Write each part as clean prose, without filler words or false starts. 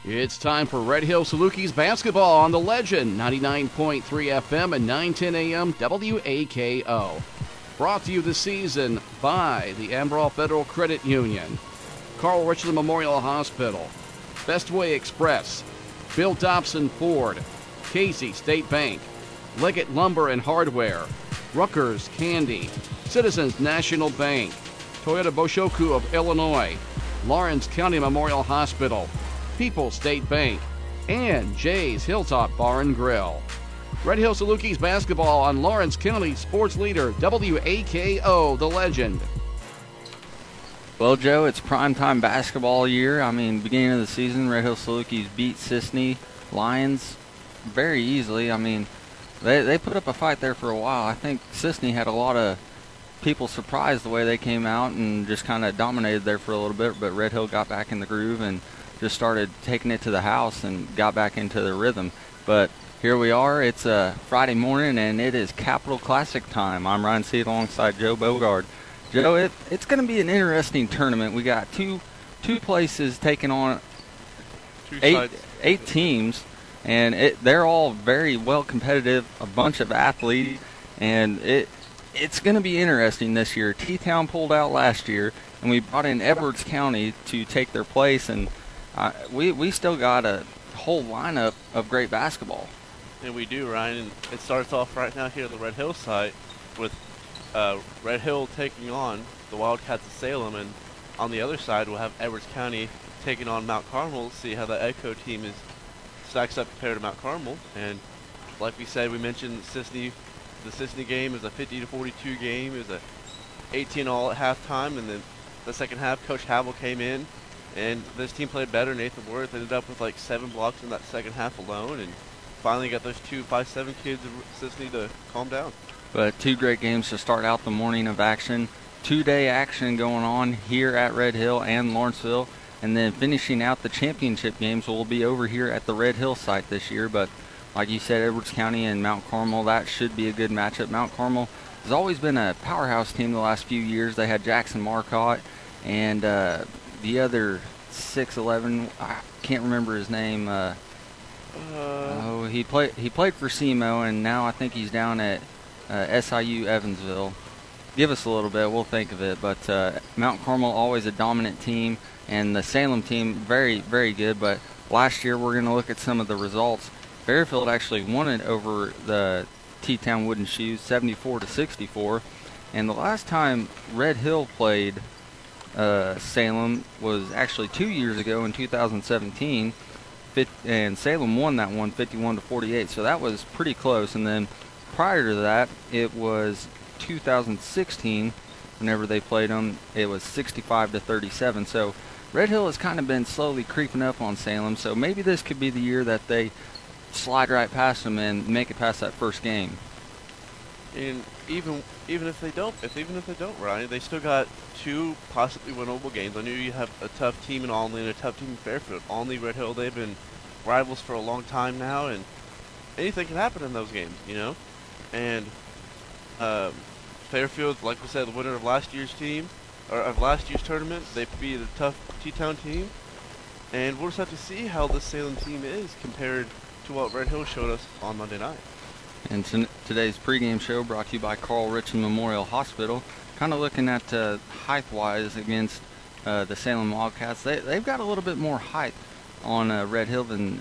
It's time for Red Hill Salukis basketball on the Legend, 99.3 FM and 910 AM WAKO. Brought to you this season by the Amaral Federal Credit Union, Carl Richland Memorial Hospital, Bestway Express, Bill Dobson Ford, Casey State Bank, Leggett Lumber and Hardware, Rutgers Candy, Citizens National Bank, Toyota Boshoku of Illinois, Lawrence County Memorial Hospital, People's State Bank, and Jay's Hilltop Bar and Grill. Red Hill Salukis basketball on Lawrence County sports leader WAKO, the Legend. Well, Joe, it's primetime basketball year. Beginning of the season, Red Hill Salukis beat Sisney Lions very easily. They put up a fight there for a while. I think Sisney had a lot of people surprised the way they came out and just kind of dominated there for a little bit, but Red Hill got back in the groove and just started taking it to the house and got back into the rhythm. But here we are. It's a Friday morning, and it is Capital Classic time. I'm Ryan Seed alongside Joe Bogard. Joe, it's going to be an interesting tournament. We got two places taking on eight teams, and they're all very well competitive, a bunch of athletes, and it's going to be interesting this year. T-Town pulled out last year, and we brought in Edwards County to take their place, and we still got a whole lineup of great basketball. And we do, Ryan. And it starts off right now here at the Red Hill site with Red Hill taking on the Wildcats of Salem, and on the other side we'll have Edwards County taking on Mount Carmel. See how the Echo team stacks up compared to Mount Carmel. And like we said, we mentioned the Sisney game is a 50-42 game. It was a 18-all at halftime, and then the second half, Coach Havel came in, and this team played better. Nathan Worth ended up with like 7 blocks in that second half alone, and finally got those 2-5-7 kids of Sisney to calm down. But two great games to start out the morning of action. 2-day action going on here at Red Hill and Lawrenceville, and then finishing out the championship games will be over here at the Red Hill site this year. But like you said, Edwards County and Mount Carmel, that should be a good matchup. Mount Carmel has always been a powerhouse team the last few years. They had Jackson Marcotte and the other 6'11", I can't remember his name. He played for SEMO, and now I think he's down at SIU Evansville. Give us a little bit, we'll think of it. But Mount Carmel, always a dominant team, and the Salem team, very, very good. But last year, we're going to look at some of the results. Fairfield actually won it over the T-Town Wooden Shoes, 74-64. And the last time Red Hill played Salem was actually 2 years ago in 2017, and Salem won that one 51-48. So that was pretty close. And then prior to that, it was 2016. Whenever they played them, it was 65-37. So Red Hill has kind of been slowly creeping up on Salem. So maybe this could be the year that they slide right past them and make it past that first game. And even if they don't, Ryan, they still got 2 possibly winnable games. I knew you have a tough team in Olney and a tough team in Fairfield. Olney, Red Hill, they've been rivals for a long time now, and anything can happen in those games, you know. And Fairfield, like we said, the winner of last year's tournament, they beat a tough T-Town team, and we'll just have to see how the Salem team is compared to what Red Hill showed us on Monday night. And today's pregame show brought to you by Carl Richland Memorial Hospital. Kind of looking at height-wise against the Salem Wildcats. They've got a little bit more height on Red Hill than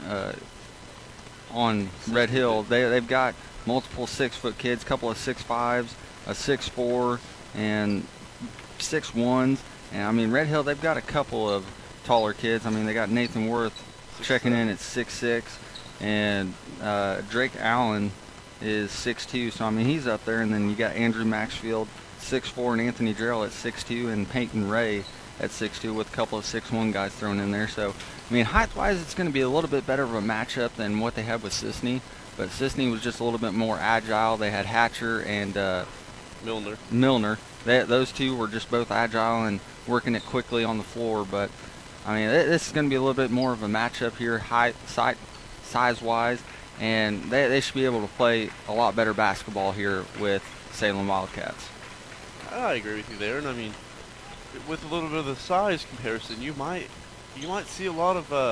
on Red Hill. They've got multiple 6-foot kids, couple of 6'5", a 6'4", and 6'1". And Red Hill, they've got a couple of taller kids. They got Nathan Worth checking in at 6'6", and Drake Allen is 6'2", so he's up there. And then you got Andrew Maxfield, 6'4", and Anthony Drell at 6'2", and Peyton Ray at 6'2", with a couple of 6'1" guys thrown in there. So height-wise, it's going to be a little bit better of a matchup than what they had with Sisney. But Sisney was just a little bit more agile. They had Hatcher and Milner. Those two were just both agile and working it quickly on the floor. But this is going to be a little bit more of a matchup here, size-wise. And they should be able to play a lot better basketball here with Salem Wildcats. I agree with you there. And with a little bit of the size comparison, you might see a lot of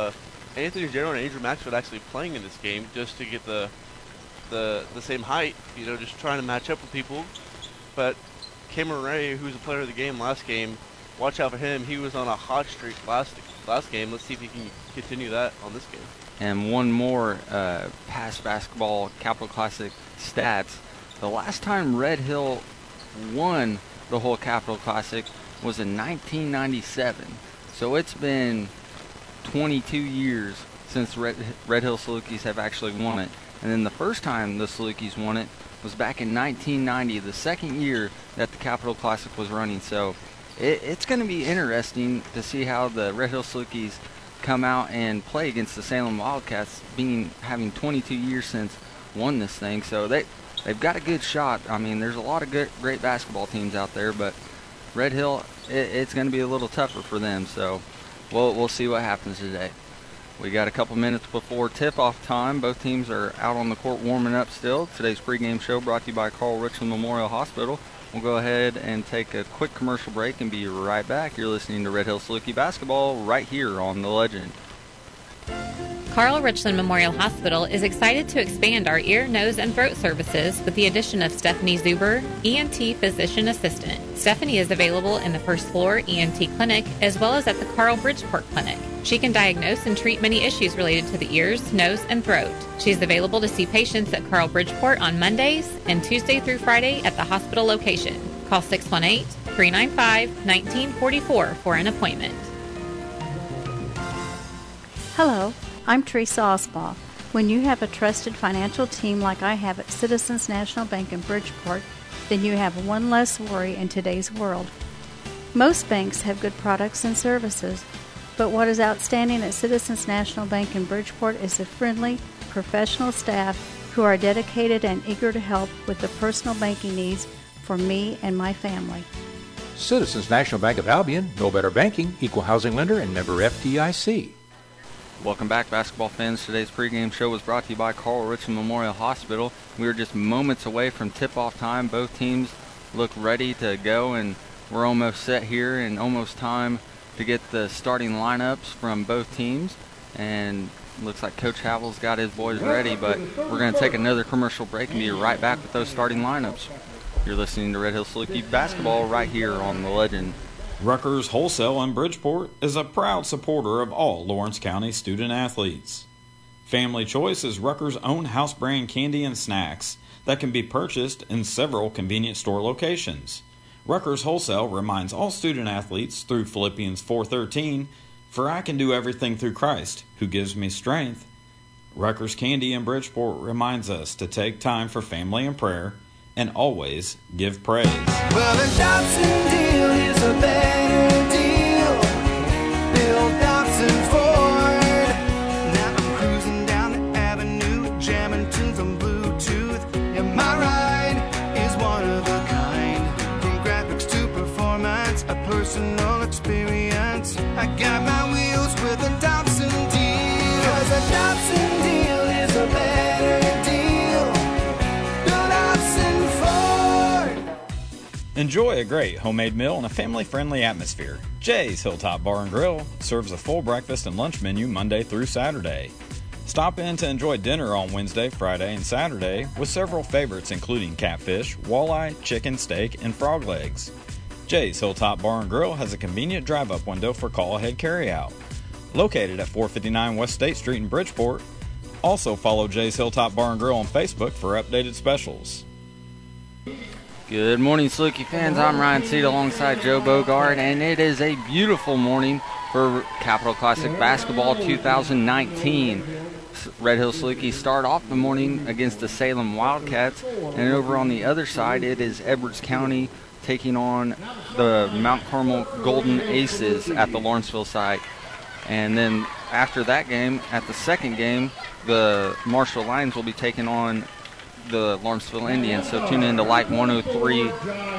Anthony Gerald and Andrew Maxfield actually playing in this game just to get the same height, just trying to match up with people. But Cameron Ray, who's a player of the game last game, watch out for him. He was on a hot streak last game. Let's see if he can continue that on this game. And one more past basketball Capital Classic stats. The last time Red Hill won the whole Capital Classic was in 1997. So it's been 22 years since Red Hill Salukis have actually won it. And then the first time the Salukis won it was back in 1990, the second year that the Capital Classic was running. So it's going to be interesting to see how the Red Hill Salukis come out and play against the Salem Wildcats, having 22 years since won this thing. So they've got a good shot. I mean, there's a lot of great basketball teams out there, but Red Hill, it's going to be a little tougher for them. So we'll see what happens today. We got a couple minutes before tip-off time. Both teams are out on the court warming up still. Today's pregame show brought to you by Carl Richland Memorial Hospital. We'll go ahead and take a quick commercial break and be right back. You're listening to Red Hill Saluki Basketball right here on The Legend. Carl Richland Memorial Hospital is excited to expand our ear, nose, and throat services with the addition of Stephanie Zuber, ENT Physician Assistant. Stephanie is available in the first floor ENT clinic as well as at the Carl Bridgeport Clinic. She can diagnose and treat many issues related to the ears, nose, and throat. She is available to see patients at Carl Bridgeport on Mondays and Tuesday through Friday at the hospital location. Call 618-395-1944 for an appointment. Hello, I'm Teresa Osbaugh. When you have a trusted financial team like I have at Citizens National Bank in Bridgeport, then you have one less worry in today's world. Most banks have good products and services, but what is outstanding at Citizens National Bank in Bridgeport is the friendly, professional staff who are dedicated and eager to help with the personal banking needs for me and my family. Citizens National Bank of Albion, no better banking, equal housing lender, and member FDIC. Welcome back, basketball fans. Today's pregame show was brought to you by Carl Richland Memorial Hospital. We are just moments away from tip-off time. Both teams look ready to go, and we're almost set here and almost time to get the starting lineups from both teams. And looks like Coach Havel's got his boys ready, but we're going to take another commercial break and be right back with those starting lineups. You're listening to Red Hill Saluki Basketball right here on The Legend. Rutgers Wholesale in Bridgeport is a proud supporter of all Lawrence County student athletes. Family Choice is Rutgers' own house brand candy and snacks that can be purchased in several convenient store locations. Rutgers Wholesale reminds all student athletes through Philippians 4:13, "For I can do everything through Christ, who gives me strength." Rutgers Candy in Bridgeport reminds us to take time for family and prayer and always give praise. Well, the Dobson deal is a better deal. Bill Dobson Ford. Now I'm cruising down the avenue, jamming tunes on Bluetooth. And my ride is one of a kind. From graphics to performance, a personal experience. I got my wheels with a Dobson deal. 'Cause a Dobson deal is a better deal. Bill Dobson Ford. Enjoy a great homemade meal in a family-friendly atmosphere. Jay's Hilltop Bar and Grill serves a full breakfast and lunch menu Monday through Saturday. Stop in to enjoy dinner on Wednesday, Friday, and Saturday with several favorites including catfish, walleye, chicken, steak, and frog legs. Jay's Hilltop Bar and Grill has a convenient drive-up window for call-ahead carryout. Located at 459 West State Street in Bridgeport. Also follow Jay's Hilltop Bar and Grill on Facebook for updated specials. Good morning, Saluki fans. I'm Ryan Seed alongside Joe Bogard, and it is a beautiful morning for Capital Classic Basketball 2019. Red Hill Saluki start off the morning against the Salem Wildcats, and over on the other side, it is Edwards County taking on the Mount Carmel Golden Aces at the Lawrenceville site. And then after that game, at the second game, the Marshall Lions will be taking on the Lawrenceville Indians. So tune in to Light 103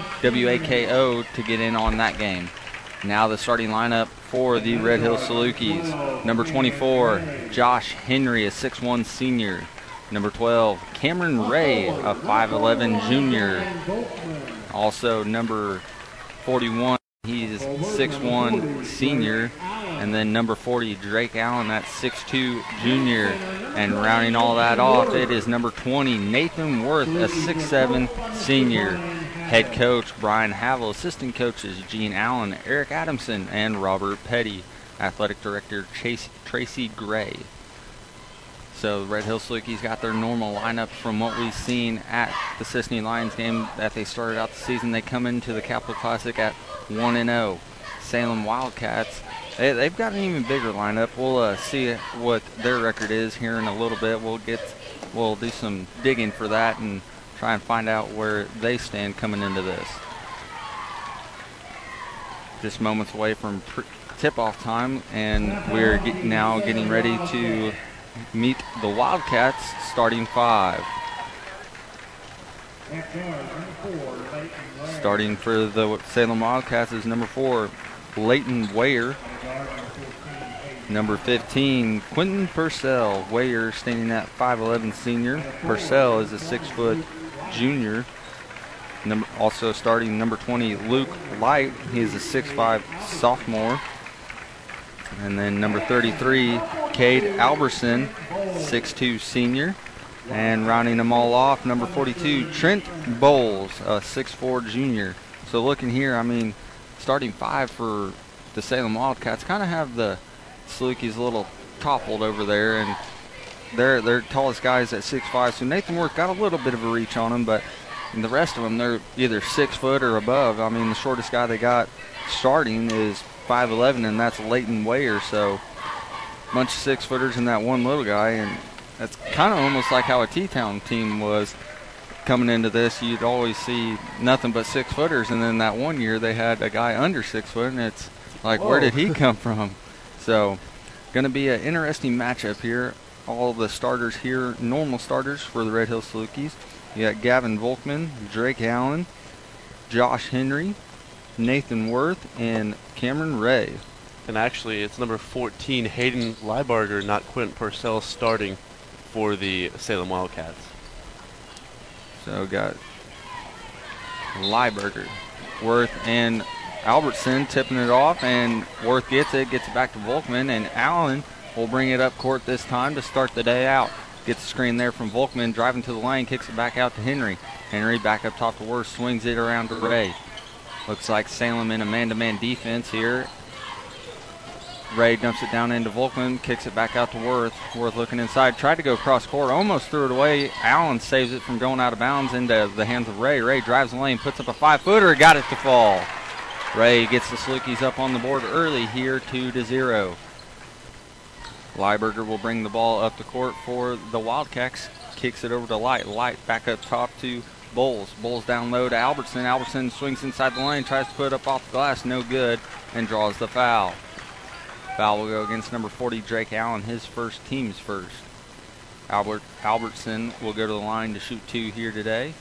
WAKO to get in on that game. Now the starting lineup for the Red Hill Salukis. Number 24, Josh Henry, a 6'1 senior. Number 12, Cameron Ray, a 5'11 junior. Also number 41, he's 6'1 senior. And then number 40, Drake Allen, that 6'2 junior. And rounding all that off, it is number 20, Nathan Worth, a 6'7 senior. Head coach Brian Havel, assistant coaches Gene Allen, Eric Adamson, and Robert Petty. Athletic director Tracy Gray. So the Red Hill Salukis got their normal lineup from what we've seen at the Sisseton Lions game that they started out the season. They come into the Capital Classic at 1-0. Salem Wildcats, they've got an even bigger lineup. We'll see what their record is here in a little bit. We'll do some digging for that and try and find out where they stand coming into this. Just moments away from tip-off time, and we're now getting ready to meet the Wildcats starting five. Starting for the Salem Wildcats is number 4, Leighton Wayer. Number 15, Quentin Purcell. Wayer standing at 5'11 senior. Purcell is a 6' junior. Also starting number 20, Luke Light. He is a 6'5 sophomore. And then number 33, Cade Alberson, 6'2 senior. And rounding them all off, number 42, Trent Bowles, a 6'4 junior. So looking here, I mean, starting five for the Salem Wildcats kind of have the Salukis a little toppled over there. And their tallest guys at 6'5". So Nathan Worth got a little bit of a reach on him, but the rest of them, they're either 6 foot or above. I mean, the shortest guy they got starting is 5'11", and that's Leighton Wayer. So a bunch of 6-footers and that one little guy, and that's kind of almost like how a T-Town team was coming into this. You'd always see nothing but 6-footers, and then that one year they had a guy under 6 foot, and it's like, where did he come from? So going to be an interesting matchup here. All the starters here, normal starters for the Red Hill Salukis. You got Gavin Volkman, Drake Allen, Josh Henry, Nathan Worth, and Cameron Ray. And actually, it's number 14, Hayden Liebarger, not Quentin Purcell, starting for the Salem Wildcats. So got Liebarger, Worth, and Albertson tipping it off, and Worth gets it back to Volkman, and Allen will bring it up court this time to start the day out. Gets the screen there from Volkman, driving to the lane, kicks it back out to Henry. Henry back up top to Worth, swings it around to Ray. Looks like Salem in a man-to-man defense here. Ray dumps it down into Volkman, kicks it back out to Worth. Worth looking inside, tried to go cross court, almost threw it away. Allen saves it from going out of bounds into the hands of Ray. Ray drives the lane, puts up a 5-footer, got it to fall. Ray gets the Salukis up on the board early here, 2-0. Lieberger will bring the ball up the court for the Wildcats. Kicks it over to Light. Light back up top to Bowles. Bowles down low to Albertson. Albertson swings inside the lane, tries to put it up off the glass, no good, and draws the foul. Foul will go against number 40, Drake Allen, his first, team's first. Albertson will go to the line to shoot 2 here today.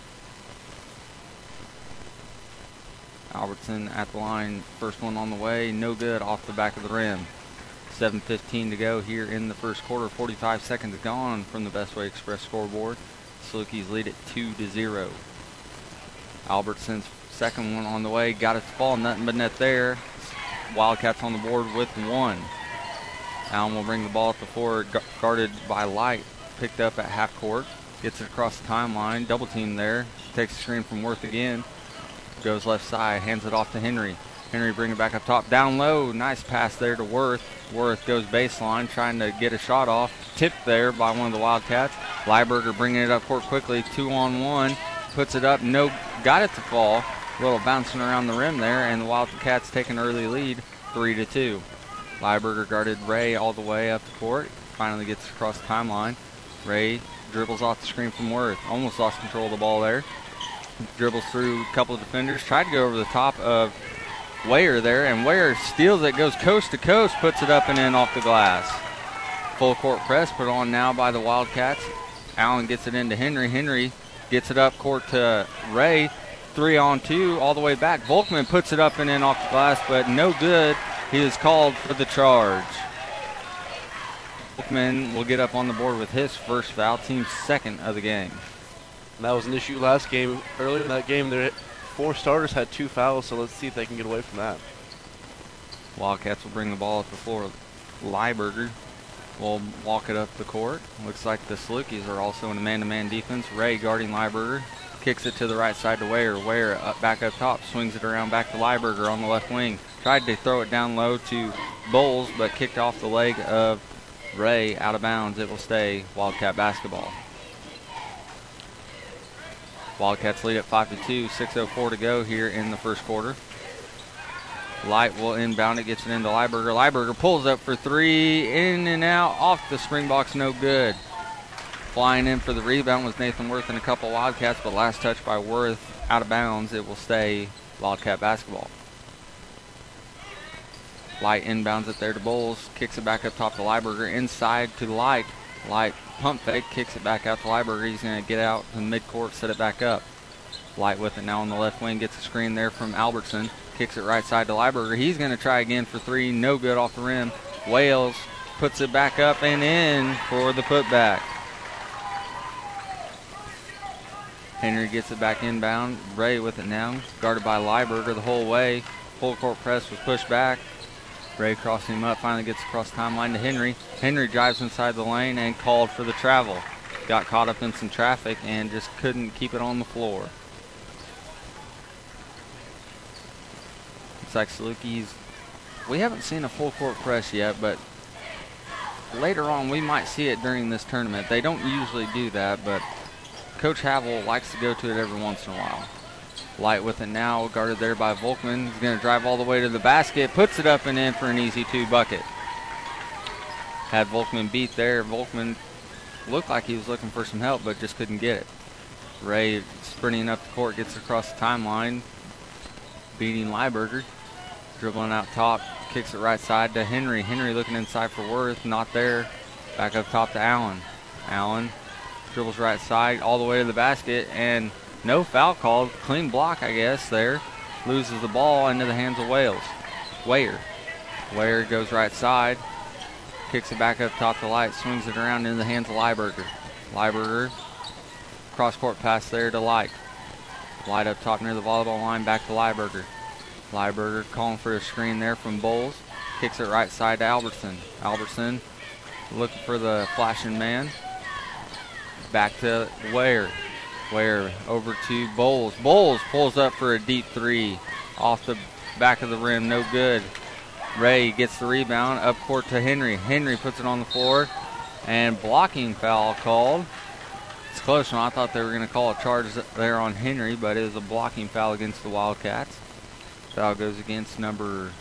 Albertson at the line, first one on the way, no good, off the back of the rim. 7:15 to go here in the first quarter, 45 seconds gone from the Bestway Express scoreboard. Salukis lead it 2-0. Albertson's second one on the way, got it to fall, nothing but net there. Wildcats on the board with 1. Allen will bring the ball up the floor, guarded by Light, picked up at half court, gets it across the timeline, double team there, takes the screen from Worth again, goes left side, hands it off to Henry. Henry bring it back up top, down low, nice pass there to Worth. Worth goes baseline, trying to get a shot off, tipped there by one of the Wildcats. Lieberger bringing it up court quickly, 2-on-1, puts it up, no, got it to fall. A little bouncing around the rim there, and the Wildcats take an early lead, 3-2. Lieberger guarded Ray all the way up the court, finally gets across the timeline. Ray dribbles off the screen from Worth, almost lost control of the ball there. Dribbles through a couple of defenders, tried to go over the top of Wayer there, and Wayer steals it, goes coast to coast, puts it up and in off the glass. Full court press put on now by the Wildcats. Allen gets it into Henry. Henry gets it up court to Ray. 3-on-2 all the way back. Volkman puts it up and in off the glass, but no good. He is called for the charge. Volkman will get up on the board with his first foul, team's second of the game. And that was an issue last game. Earlier in that game, 4 starters had 2 fouls, so let's see if they can get away from that. Wildcats will bring the ball up the floor. Lieberger will walk it up the court. Looks like the Salukis are also in a man-to-man defense. Ray guarding Lieberger. Kicks it to the right side to Ware. Ware back up top. Swings it around back to Lieberger on the left wing. Tried to throw it down low to Bowles, but kicked off the leg of Ray out of bounds. It will stay Wildcat basketball. Wildcats lead at 5-2. 6:04 to go here in the first quarter. Light will inbound it, gets it into Lieberger. Lieberger pulls up for three, in and out, off the Springboks, no good. Flying in for the rebound was Nathan Worth and a couple Wildcats, but last touch by Worth out of bounds. It will stay Wildcat basketball. Light inbounds it there to Bowles, kicks it back up top to Lieberger, inside to Light. Light pump fake, kicks it back out to Lieberger. He's going to get out in midcourt, set it back up. Light with it now on the left wing, gets a screen there from Albertson. Kicks it right side to Lieberger. He's going to try again for three. No good off the rim. Wales puts it back up and in for the putback. Henry gets it back inbound. Ray with it now. Guarded by Lieberger the whole way. Full court press was pushed back. Ray crossing him up. Finally gets across timeline to Henry. Henry drives inside the lane and called for the travel. Got caught up in some traffic and just couldn't keep it on the floor. Looks like Salukis, we haven't seen a full court press yet, but later on we might see it during this tournament. They don't usually do that, but Coach Havel likes to go to it every once in a while. Light with it now, guarded there by Volkman. He's going to drive all the way to the basket, puts it up and in for an easy two bucket. Had Volkman beat there. Volkman looked like he was looking for some help, but just couldn't get it. Ray sprinting up the court, gets across the timeline, beating Lieberger. Dribbling out top, kicks it right side to Henry. Henry looking inside for Worth, not there. Back up top to Allen. Allen dribbles right side all the way to the basket, and no foul called. Clean block, I guess, there. Loses the ball into the hands of Wales. Ware goes right side, kicks it back up top to Light, swings it around into the hands of Lieberger. Lieberger, cross-court pass there to Light. Light up top near the volleyball line, back to Lieberger. Lieberger calling for a screen there from Bowles. Kicks it right side to Albertson. Albertson looking for the flashing man. Back to Ware. Ware over to Bowles. Bowles pulls up for a deep three. Off the back of the rim, no good. Ray gets the rebound, up court to Henry. Henry puts it on the floor, and blocking foul called. It's a close one. I thought they were going to call a charge there on Henry, but it was a blocking foul against the Wildcats. Foul goes against number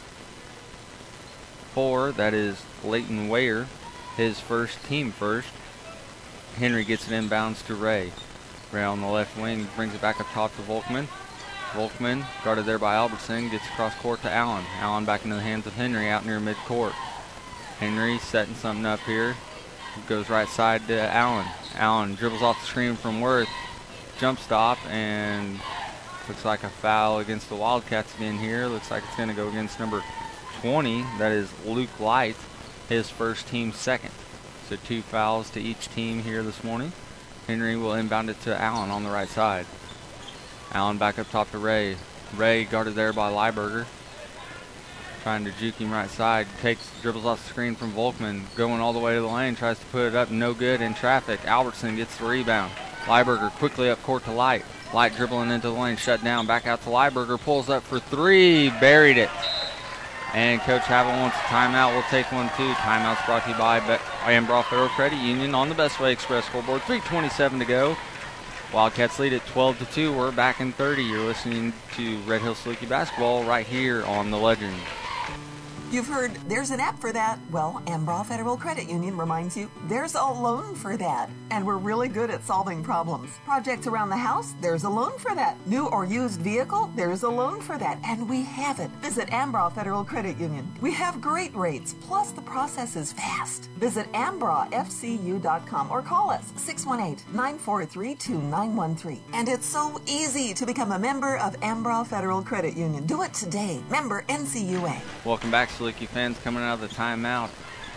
4. That is Leighton Ware, his first, team first. Henry gets it inbounds to Ray. Ray on the left wing brings it back up top to Volkman. Volkman, guarded there by Albertson, gets across court to Allen. Allen back into the hands of Henry out near midcourt. Henry setting something up here. Goes right side to Allen. Allen dribbles off the screen from Worth. Jump stop, and looks like a foul against the Wildcats again here. Looks like it's going to go against number 20. That is Luke Light, his first, team second. So 2 fouls to each team here this morning. Henry will inbound it to Allen on the right side. Allen back up top to Ray. Ray guarded there by Lieberger. Trying to juke him right side. Dribbles off the screen from Volkman. Going all the way to the lane. Tries to put it up. No good in traffic. Albertson gets the rebound. Lieberger quickly up court to Light. Light dribbling into the lane. Shut down. Back out to Lieberger. Pulls up for 3. Buried it. And Coach Havel wants a timeout. We'll take one too. Timeout's brought to you by Ambraw Federal Credit Union on the Bestway Express scoreboard. 3:27 to go. Wildcats lead at 12-2. We're back in 30. You're listening to Red Hill Saluki basketball right here on The Legend. You've heard there's an app for that. Well, Ambraw Federal Credit Union reminds you there's a loan for that. And we're really good at solving problems. Projects around the house, there's a loan for that. New or used vehicle, there's a loan for that. And we have it. Visit Ambraw Federal Credit Union. We have great rates, plus the process is fast. Visit ambrawfcu.com or call us 618-943-2913. And it's so easy to become a member of Ambraw Federal Credit Union. Do it today. Member NCUA. Welcome back, Saluki fans. Coming out of the timeout,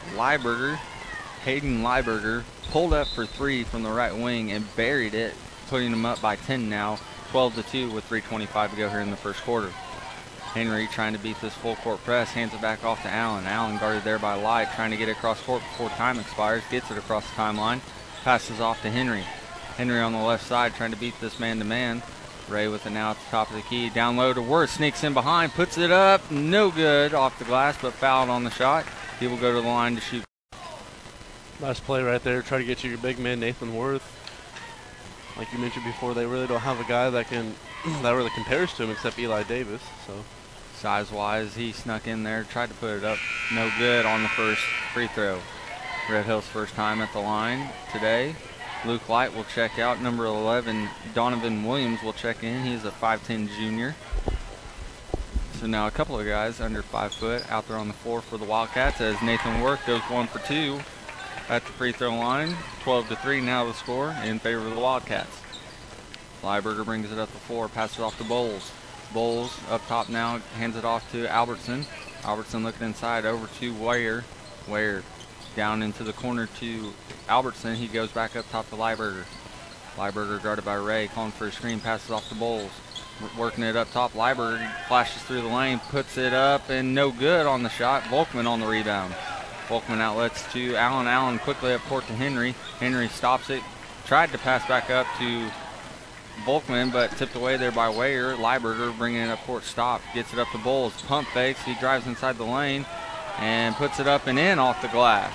Hayden Lieberger pulled up for 3 from the right wing and buried it, putting him up by 10 now, 12-2 with 3:25 to go here in the first quarter. Henry trying to beat this full court press, hands it back off to Allen. Allen guarded there by Light, trying to get it across court before time expires, gets it across the timeline, passes off to Henry. Henry on the left side trying to beat this man-to-man. Ray with it now at the top of the key. Down low to Worth, sneaks in behind, puts it up, no good off the glass, but fouled on the shot. He will go to the line to shoot. Nice play right there. Try to get you your big man, Nathan Worth. Like you mentioned before, they really don't have a guy that really compares to him except Eli Davis. So size-wise, he snuck in there, tried to put it up, no good on the first free throw. Red Hills' first time at the line today. Luke Light will check out. Number 11, Donovan Williams will check in. He's a 5'10 junior. So now a couple of guys under 5 foot out there on the floor for the Wildcats as Nathan Worth goes 1 for 2 at the free throw line. 12-3 now the score in favor of the Wildcats. Lieberger brings it up the floor, passes off to Bowles. Bowles up top now, hands it off to Albertson. Albertson looking inside over to Ware. Ware down into the corner to Albertson. He goes back up top to Lieberger. Lieberger guarded by Ray, calling for a screen, passes off to Bowles. Working it up top, Lieberger flashes through the lane, puts it up, and no good on the shot. Volkman on the rebound. Volkman outlets to Allen. Allen quickly up court to Henry. Henry stops it, tried to pass back up to Volkman, but tipped away there by Ware. Lieberger bringing it up court, stopped, gets it up to Bowles. Pump fakes, he drives inside the lane and puts it up and in off the glass.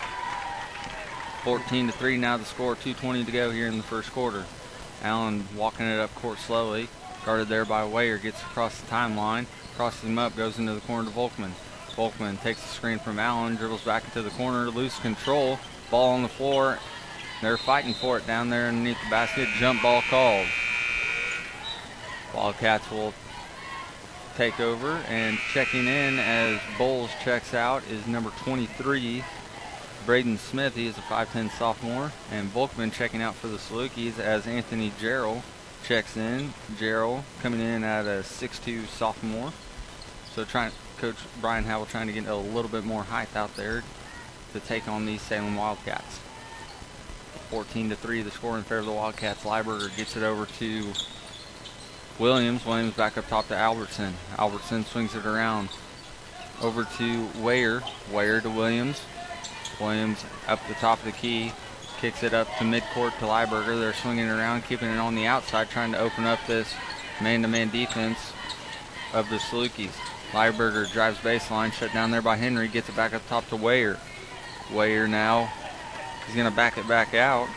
14-3 now the score, 2:20 to go here in the first quarter. Allen walking it up court slowly, guarded there by Ware, gets across the timeline, crosses him up, goes into the corner to Volkman. Volkman takes the screen from Allen, dribbles back into the corner, loose control, ball on the floor. They're fighting for it down there underneath the basket. Jump ball called. Wildcats will take over, and checking in as Bowles checks out is number 23, Braden Smith. He is a 5'10 sophomore. And Volkman checking out for the Salukis as Anthony Jarrell checks in. Jarrell coming in at a 6'2 sophomore. So Coach Brian Howell trying to get a little bit more height out there to take on these Salem Wildcats. 14-3 the score in favor of the Wildcats. Lieberger gets it over to Williams. Williams back up top to Albertson. Albertson swings it around over to Ware. Ware to Williams. Williams up the top of the key. Kicks it up to midcourt to Lieberger. They're swinging it around, keeping it on the outside, trying to open up this man-to-man defense of the Salukis. Lieberger drives baseline, shut down there by Henry. Gets it back up top to Ware. Ware now, he's going to back it back out.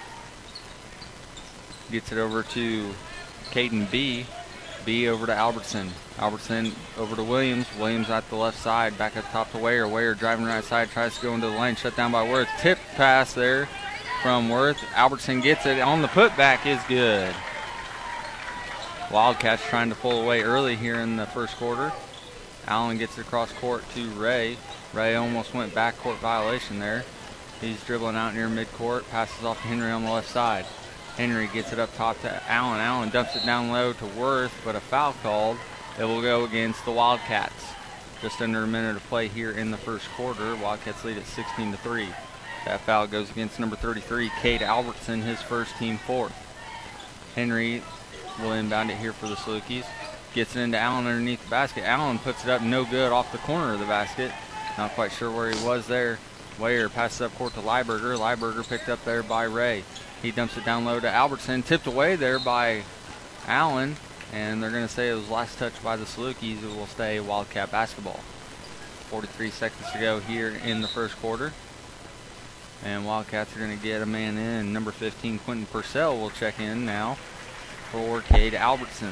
Gets it over to Caden B. B over to Albertson. Albertson over to Williams. Williams at the left side, back up top to Ware. Ware driving right side, tries to go into the lane, shut down by Worth. Tip pass there from Worth. Albertson gets it on the putback, is good. Wildcats trying to pull away early here in the first quarter. Allen gets it across court to Ray. Ray almost went backcourt violation there. He's dribbling out near midcourt, passes off to Henry on the left side. Henry gets it up top to Allen. Allen dumps it down low to Worth, but a foul called. It will go against the Wildcats. Just under a minute to play here in the first quarter. Wildcats lead at 16-3. That foul goes against number 33, Cade Albertson, his first, team fourth. Henry will inbound it here for the Salukis. Gets it into Allen underneath the basket. Allen puts it up no good off the corner of the basket. Not quite sure where he was there. Ware passes up court to Lieberger. Lieberger picked up there by Ray. He dumps it down low to Albertson. Tipped away there by Allen. And they're going to say it was last touch by the Salukis. It will stay Wildcat basketball. 43 seconds to go here in the first quarter. And Wildcats are going to get a man in. Number 15, Quentin Purcell, will check in now for Cade Albertson.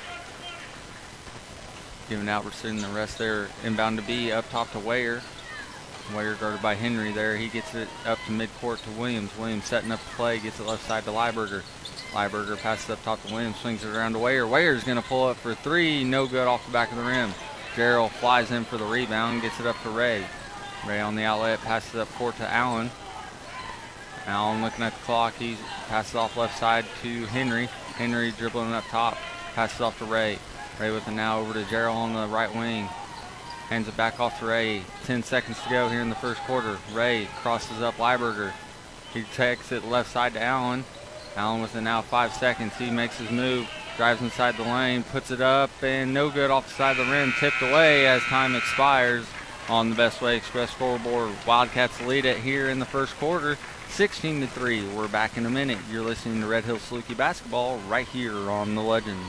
Giving Albertson the rest there. Inbound to B, up top to Ware. Ware guarded by Henry there. He gets it up to midcourt to Williams. Williams setting up the play, gets it left side to Lieberger. Lieberger passes up top to Williams, swings it around to Ware. Ware's going to pull up for three, no good off the back of the rim. Jarrell flies in for the rebound, gets it up to Ray. Ray on the outlet, passes up court to Allen. Allen looking at the clock, he passes off left side to Henry. Henry dribbling up top, passes off to Ray. Ray with it now over to Jarrell on the right wing. Hands it back off to Ray. 10 seconds to go here in the first quarter. Ray crosses up Lieberger. He takes it left side to Allen. Allen with it now 5 seconds. He makes his move, drives inside the lane, puts it up, and no good off the side of the rim, tipped away as time expires on the Best Way Express scoreboard. Wildcats lead it here in the first quarter, 16-3. We're back in a minute. You're listening to Red Hill Saluki basketball right here on The Legend.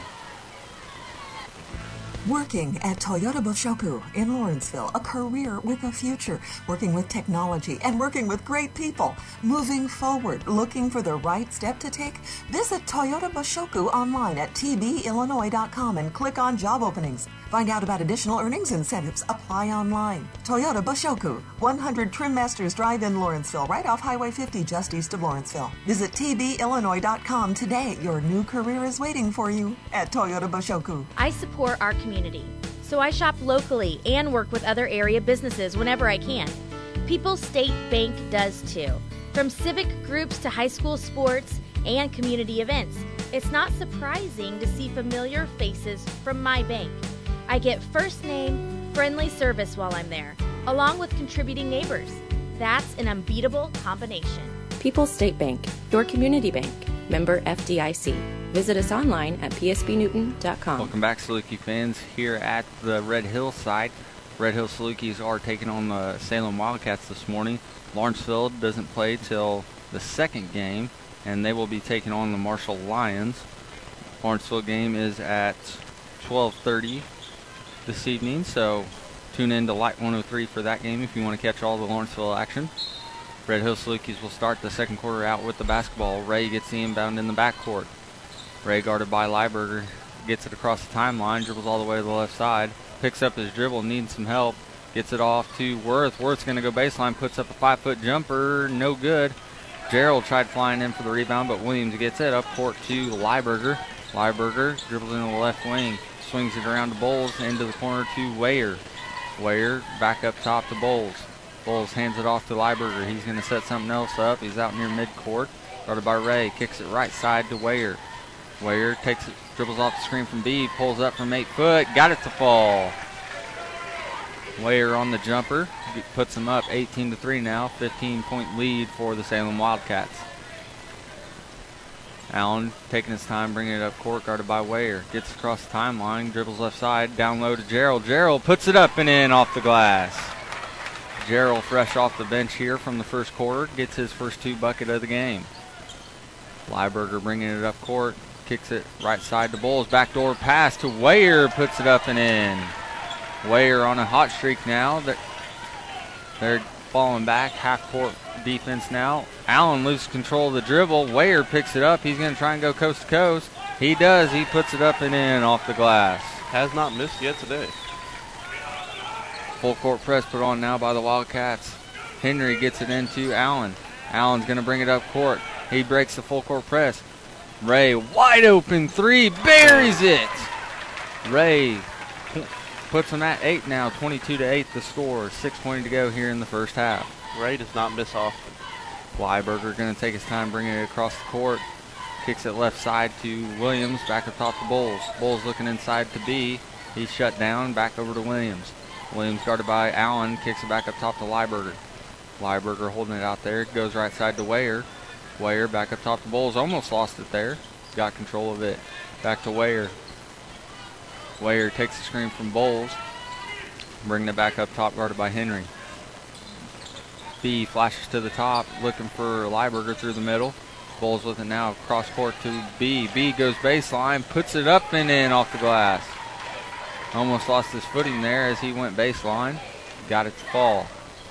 Working at Toyota Boshoku in Lawrenceville, a career with a future, working with technology and working with great people, moving forward, looking for the right step to take? Visit Toyota Boshoku online at tbillinois.com and click on job openings. Find out about additional earnings incentives. Apply online. Toyota Boshoku, 100 Trim Masters Drive in Lawrenceville, right off Highway 50 just east of Lawrenceville. Visit tbillinois.com today. Your new career is waiting for you at Toyota Boshoku. I support our community, so I shop locally and work with other area businesses whenever I can. People's State Bank does too. From civic groups to high school sports and community events, it's not surprising to see familiar faces from my bank. I get first name, friendly service while I'm there, along with contributing neighbors. That's an unbeatable combination. People's State Bank, your community bank. Member FDIC. Visit us online at psbnewton.com. Welcome back, Saluki fans, here at the Red Hill site. Red Hill Salukis are taking on the Salem Wildcats this morning. Lawrenceville doesn't play till the second game, and they will be taking on the Marshall Lions. Lawrenceville game is at 12:30 this evening, so tune in to Light 103 for that game if you want to catch all the Lawrenceville action. Red Hill Salukis will start the second quarter out with the basketball. Ray gets the inbound in the backcourt. Ray guarded by Lieberger, gets it across the timeline, dribbles all the way to the left side, picks up his dribble, needs some help, gets it off to Worth. Worth's going to go baseline, puts up a 5-foot jumper, no good. Gerald tried flying in for the rebound, but Williams gets it up court to Lieberger. Lieberger dribbles into the left wing, swings it around to Bowles, into the corner to Weyer. Weyer back up top to Bowles. Bowles hands it off to Lieberger. He's going to set something else up. He's out near midcourt. Guarded by Ray. Kicks it right side to Weyer. Weyer takes it, dribbles off the screen from B, pulls up from 8 foot, got it to fall. Weyer on the jumper, puts him up 18-3 now, 15-point lead for the Salem Wildcats. Allen taking his time, bringing it up court, guarded by Weyer. Gets across the timeline, dribbles left side, down low to Gerald. Gerald puts it up and in off the glass. Gerald fresh off the bench here from the first quarter, gets his first 2 bucket of the game. Lieberger bringing it up court, kicks it right side to Bowles. Backdoor pass to Weyer, puts it up and in. Weyer on a hot streak now. They're falling back, half court defense now. Allen loses control of the dribble. Weyer picks it up. He's going to try and go coast to coast. He does. He puts it up and in off the glass. Has not missed yet today. Full court press put on now by the Wildcats. Henry gets it into Allen. Allen's going to bring it up court. He breaks the full court press. Ray, wide open 3, buries it. Ray puts him at 8 now, 22-8 the score. 6:20 to go here in the first half. Ray does not miss often. Lieberger going to take his time bringing it across the court. Kicks it left side to Williams, back up top to Bowles. Bowles looking inside to B. He's shut down, back over to Williams. Williams guarded by Allen, kicks it back up top to Lieberger. Lieberger holding it out there, goes right side to Weyer. Weyer back up top to Bowles, almost lost it there. Got control of it. Back to Weyer. Weyer takes the screen from Bowles. Bringing it back up top, guarded by Henry. B flashes to the top, looking for Lieberger through the middle. Bowles with it now, cross court to B. B goes baseline, puts it up and in off the glass. Almost lost his footing there as he went baseline. Got it to fall.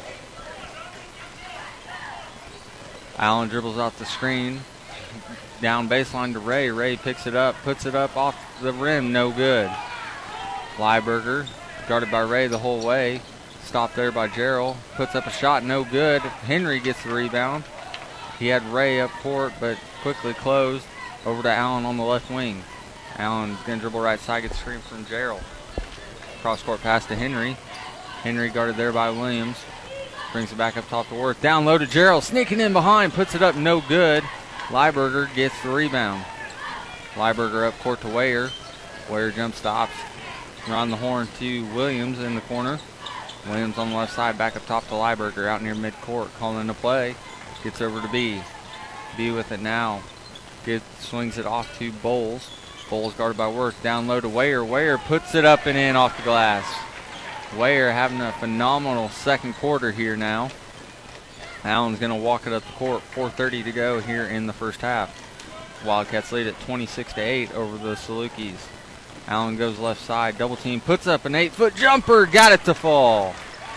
Allen dribbles off the screen. Down baseline to Ray. Ray picks it up, puts it up off the rim, no good. Lieberger, guarded by Ray the whole way. Stopped there by Gerald. Puts up a shot, no good. Henry gets the rebound. He had Ray up court, but quickly closed over to Allen on the left wing. Allen going to dribble right side, gets screen from Gerald. Cross-court pass to Henry. Henry guarded there by Williams. Brings it back up top to Worth. Down low to Gerald. Sneaking in behind. Puts it up. No good. Lieberger gets the rebound. Lieberger up court to Weyer. Weyer jump stops. Around the horn to Williams in the corner. Williams on the left side. Back up top to Lieberger out near midcourt. Calling the play. Gets over to B. B with it now. Swings it off to Bowles. Bowles guarded by Worth. Down low to Ware. Ware puts it up and in off the glass. Ware having a phenomenal second quarter here now. Allen's going to walk it up the court. 4:30 to go here in the first half. Wildcats lead at 26-8 over the Salukis. Allen goes left side. Double team. Puts up an 8-foot jumper. Got it to fall.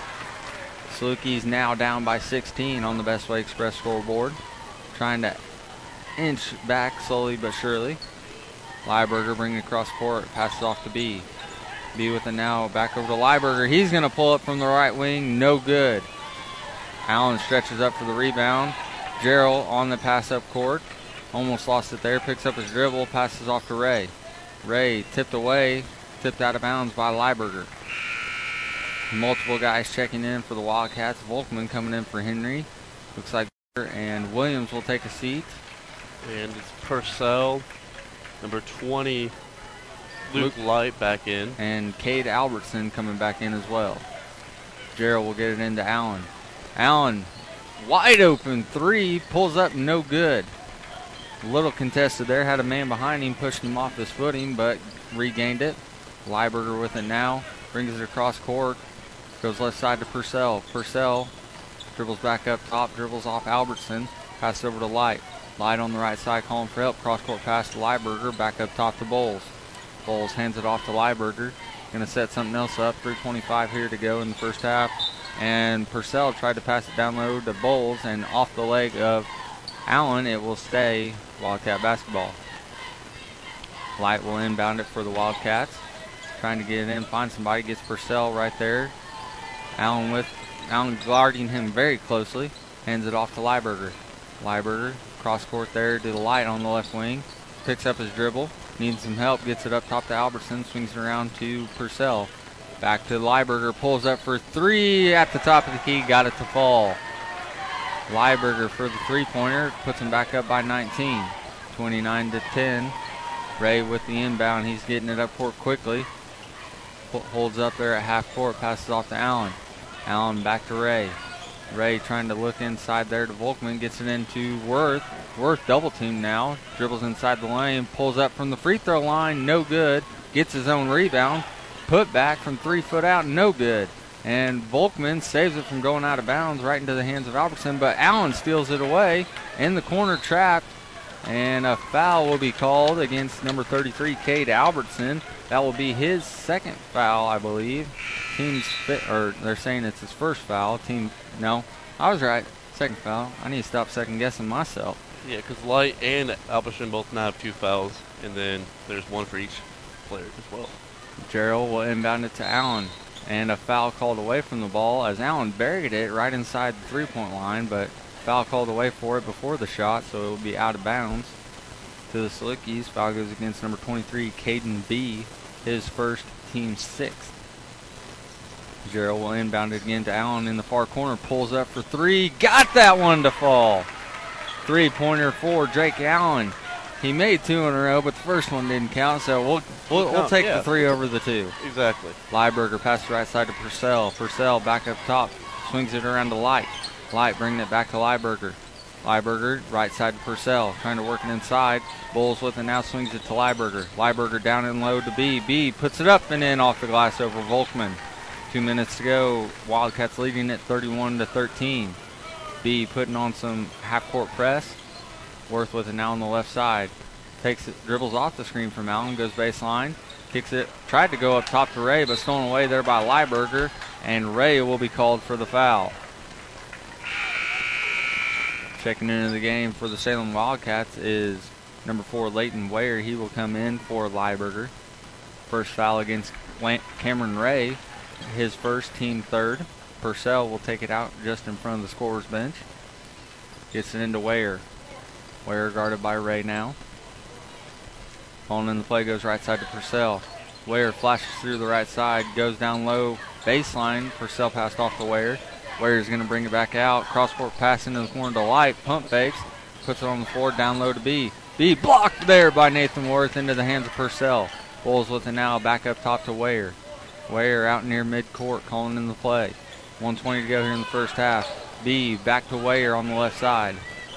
Salukis now down by 16 on the Best Way Express scoreboard. Trying to inch back slowly but surely. Lieberger bringing it across court. Passes off to B. B with it now. Back over to Lieberger. He's going to pull up from the right wing. No good. Allen stretches up for the rebound. Gerald on the pass up court. Almost lost it there. Picks up his dribble. Passes off to Ray. Ray tipped away. Tipped out of bounds by Lieberger. Multiple guys checking in for the Wildcats. Volkman coming in for Henry. Looks like and Williams will take a seat. And it's Purcell, number 20, Luke Light back in. And Cade Albertson coming back in as well. Gerald will get it into Allen. Allen, wide open three, pulls up, no good. A little contested there, had a man behind him, pushed him off his footing, but regained it. Lieberger with it now, brings it across court, goes left side to Purcell. Purcell dribbles back up top, dribbles off Albertson, passes over to Light. Light on the right side calling for help, cross-court pass to Lieberger, back up top to Bowles. Bowles hands it off to Lieberger, going to set something else up, 3:25 here to go in the first half. And Purcell tried to pass it down low to Bowles, and off the leg of Allen, it will stay Wildcat basketball. Light will inbound it for the Wildcats. Trying to get it in, find somebody, gets Purcell right there. Allen guarding him very closely, hands it off to Lieberger. Lieberger, cross court there to the Light on the left wing, picks up his dribble, needs some help, gets it up top to Albertson, swings it around to Purcell. Back to Lieberger, pulls up for three at the top of the key, got it to fall. Lieberger for the three-pointer, puts him back up by 19, 29-10. Ray with the inbound, he's getting it up court quickly. Holds up there at half court, passes off to Allen. Allen back to Ray. Ray trying to look inside there to Volkman, gets it into Worth. Worth double team now, dribbles inside the lane, pulls up from the free throw line, no good. Gets his own rebound, put back from 3 foot out, no good. And Volkman saves it from going out of bounds right into the hands of Albertson, but Allen steals it away in the corner, trapped. And a foul will be called against number 33, Cade Albertson. That will be his second foul, I believe. They're saying it's his first foul. No, I was right. Second foul. I need to stop second guessing myself. Yeah, because Light and Albertson both now have 2 fouls, and then there's 1 for each player as well. Gerald will inbound it to Allen. And a foul called away from the ball as Allen buried it right inside the three-point line, but foul called away for it before the shot, so it will be out of bounds to the Salukis. Foul goes against number 23, Caden B, his first, team 6th. Gerald will inbound it again to Allen in the far corner, pulls up for three, got that one to fall. Three-pointer for Drake Allen. He made 2 in a row, but the first one didn't count, so we'll take the 3 over the 2. Exactly. Lieberger passes right side to Purcell. Purcell back up top, swings it around to Light. Light bringing it back to Lieberger. Lieberger right side to Purcell, trying to work it inside. Bowles with it now, swings it to Lieberger. Lieberger down and low to B. B puts it up and in off the glass over Volkman. 2 minutes to go. Wildcats leading at 31-13. B putting on some half-court press. Worth with it now on the left side. Takes it, dribbles off the screen from Allen, goes baseline, kicks it, tried to go up top to Ray, but stolen away there by Lieberger, and Ray will be called for the foul. Checking into the game for the Salem Wildcats is number 4, Leighton Ware. He will come in for Lieberger. First foul against Cameron Ray, his first, team 3rd. Purcell will take it out just in front of the scorer's bench. Gets it into Ware. Ware guarded by Ray now. On in the play, goes right side to Purcell. Ware flashes through the right side, goes down low, baseline. Purcell passed off to Ware. Ware is going to bring it back out. Cross-court pass into the corner to Light. Pump fakes. Puts it on the floor, down low to B. B blocked there by Nathan Worth into the hands of Purcell. Bulls with it now, back up top to Ware. Ware out near midcourt, calling in the play. 1:20 to go here in the first half. B back to Ware on the left side.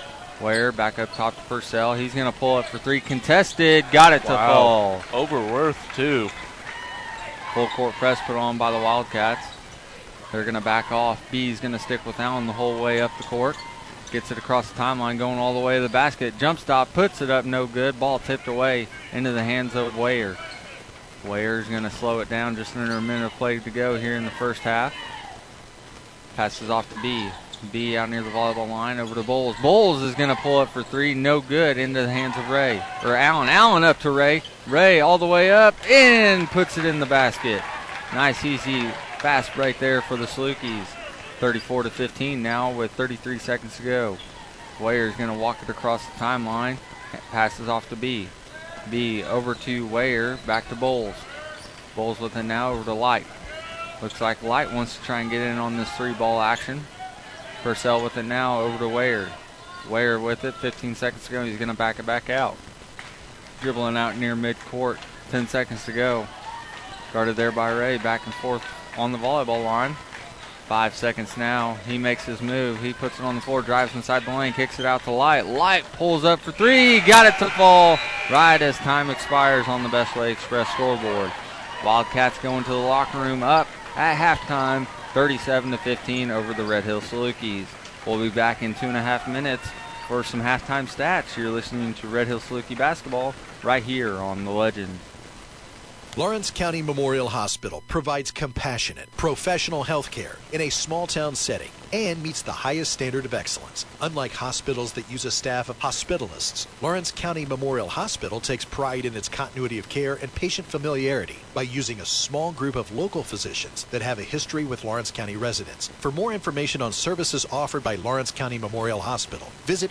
Ware back up top to Purcell. He's going to pull up for three. Contested. Got it to fall. Over Worth, too. Full court press put on by the Wildcats. They're going to back off. B's going to stick with Allen the whole way up the court. Gets it across the timeline, going all the way to the basket. Jump stop, puts it up, no good. Ball tipped away into the hands of Ware. Ware's going to slow it down, just under a minute of play to go here in the first half. Passes off to B. B out near the volleyball line, over to Bowles. Bowles is going to pull up for three, no good, into the hands of Ray. Or Allen. Allen up to Ray. Ray all the way up, and puts it in the basket. Nice, easy, fast break there for the Salukis. 34-15 now with 33 seconds to go. Ware is going to walk it across the timeline. Passes off to B. B over to Ware, back to Bowles. Bowles with it now over to Light. Looks like Light wants to try and get in on this three-ball action. Purcell with it now over to Ware. Ware with it, 15 seconds to go. He's going to back it back out. Dribbling out near midcourt, 10 seconds to go. Guarded there by Ray, back and forth on the volleyball line. 5 seconds now. He makes his move. He puts it on the floor, drives inside the lane, kicks it out to Light. Light pulls up for three. Got it to fall right as time expires on the Best Way Express scoreboard. Wildcats go into the locker room up at halftime, 37-15 over the Red Hill Salukis. We'll be back in 2.5 minutes for some halftime stats. You're listening to Red Hill Saluki basketball right here on The Legend. Lawrence County Memorial Hospital provides compassionate, professional health care in a small-town setting and meets the highest standard of excellence. Unlike hospitals that use a staff of hospitalists, Lawrence County Memorial Hospital takes pride in its continuity of care and patient familiarity by using a small group of local physicians that have a history with Lawrence County residents. For more information on services offered by Lawrence County Memorial Hospital, visit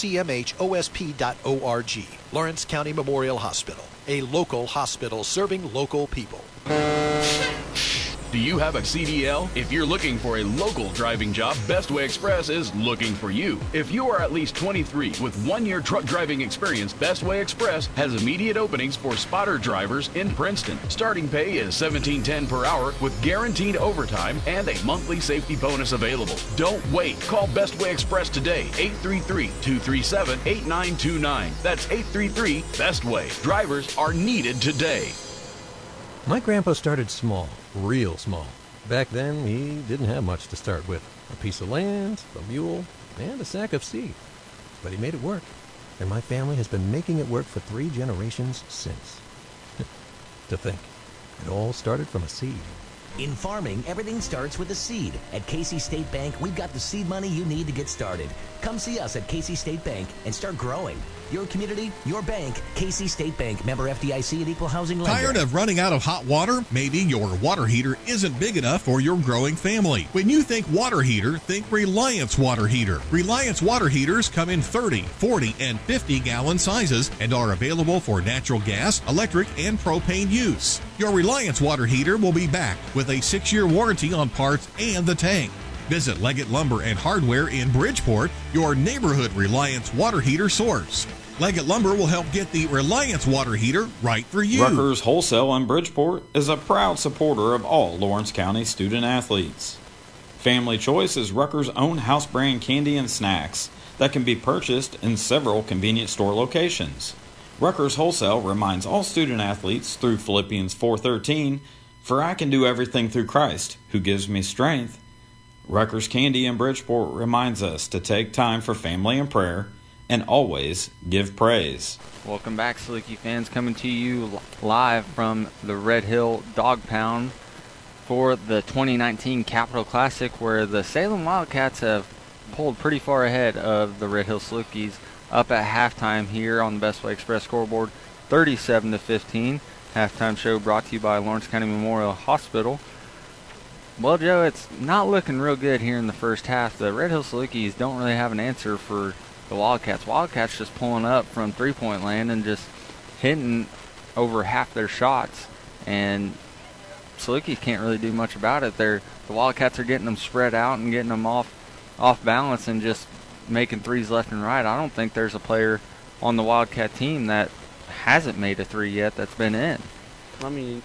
lcmhosp.org. Lawrence County Memorial Hospital, a local hospital serving local people. Do you have a CDL? If you're looking for a local driving job, Best Way Express is looking for you. If you are at least 23 with 1-year truck driving experience, Best Way Express has immediate openings for spotter drivers in Princeton. Starting pay is $17.10 per hour with guaranteed overtime and a monthly safety bonus available. Don't wait. Call Best Way Express today, 833-237-8929. That's 833-BEST-WAY. Drivers are needed today. My grandpa started small, real small. Back then, he didn't have much to start with. A piece of land, a mule, and a sack of seed. But he made it work. And my family has been making it work for 3 generations since. To think, it all started from a seed. In farming, everything starts with a seed. At Casey State Bank, we've got the seed money you need to get started. Come see us at Casey State Bank and start growing. Your community, your bank, Casey State Bank, member FDIC and equal housing lender. Tired of running out of hot water? Maybe your water heater isn't big enough for your growing family. When you think water heater, think Reliance Water Heater. Reliance Water Heaters come in 30, 40, and 50-gallon sizes and are available for natural gas, electric, and propane use. Your Reliance Water Heater will be back with a 6-year warranty on parts and the tank. Visit Leggett Lumber and Hardware in Bridgeport, your neighborhood Reliance Water Heater source. Leggett Lumber will help get the Reliance Water Heater right for you. Rutgers Wholesale in Bridgeport is a proud supporter of all Lawrence County student athletes. Family Choice is Rutgers' own house brand candy and snacks that can be purchased in several convenience store locations. Rutgers Wholesale reminds all student athletes through Philippians 4:13, "For I can do everything through Christ, who gives me strength." Rutgers Candy in Bridgeport reminds us to take time for family and prayer and always give praise. Welcome back, Saluki fans, coming to you live from the Red Hill Dog Pound for the 2019 Capital Classic, where the Salem Wildcats have pulled pretty far ahead of the Red Hill Salukis up at halftime here on the Best Way Express scoreboard, 37-15. Halftime show brought to you by Lawrence County Memorial Hospital. Well, Joe, it's not looking real good here in the first half. The Red Hill Salukis don't really have an answer for the Wildcats. Wildcats just pulling up from three-point land and just hitting over half their shots. And Salukis can't really do much about it. The Wildcats are getting them spread out and getting them off balance and just making threes left and right. I don't think there's a player on the Wildcat team that hasn't made a three yet that's been in. I mean,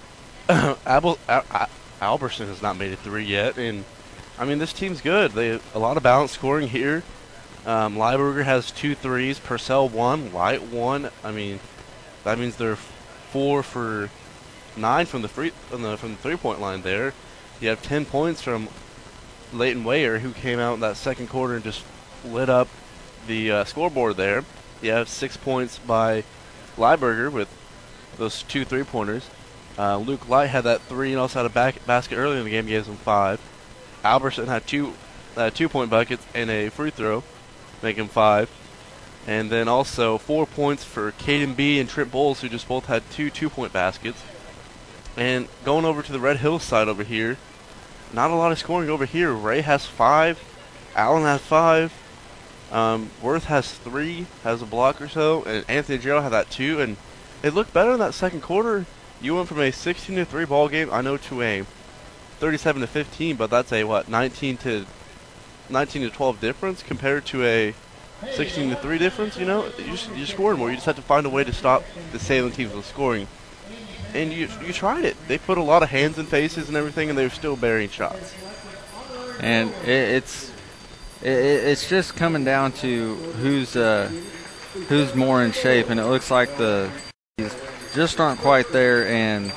Alberson has not made a three yet, and I mean, this team's good. They have a lot of balanced scoring here. Lieberger has 2 threes. Purcell 1. Light 1. I mean, that means they're 4 for 9 from the three-point line there. You have 10 points from Leighton Weyer, who came out in that second quarter and just lit up the scoreboard there. You have 6 points by Lieberger with those 2 3-pointers. Luke Light had that 3 and also had a basket early in the game, gives him 5. Alberson had 2 2-point buckets and a free throw, make him 5. And then also 4 points for Caden B and Trent Bowles, who just both had 2 2-point baskets. And going over to the Red Hills side over here, not a lot of scoring over here. Ray has 5. Allen has 5. Worth has 3, has a block or so. And Anthony Gerald had that 2. And it looked better in that second quarter. You went from a 16-3 ball game, I know, to a 37-15, but that's a, 19 to 12 difference compared to a 16-3 difference, you know? You scored more. You just had to find a way to stop the Salem teams from scoring. And you tried it. They put a lot of hands and faces and everything, and they were still burying shots. And it's just coming down to who's more in shape, and it looks like the just aren't quite there, and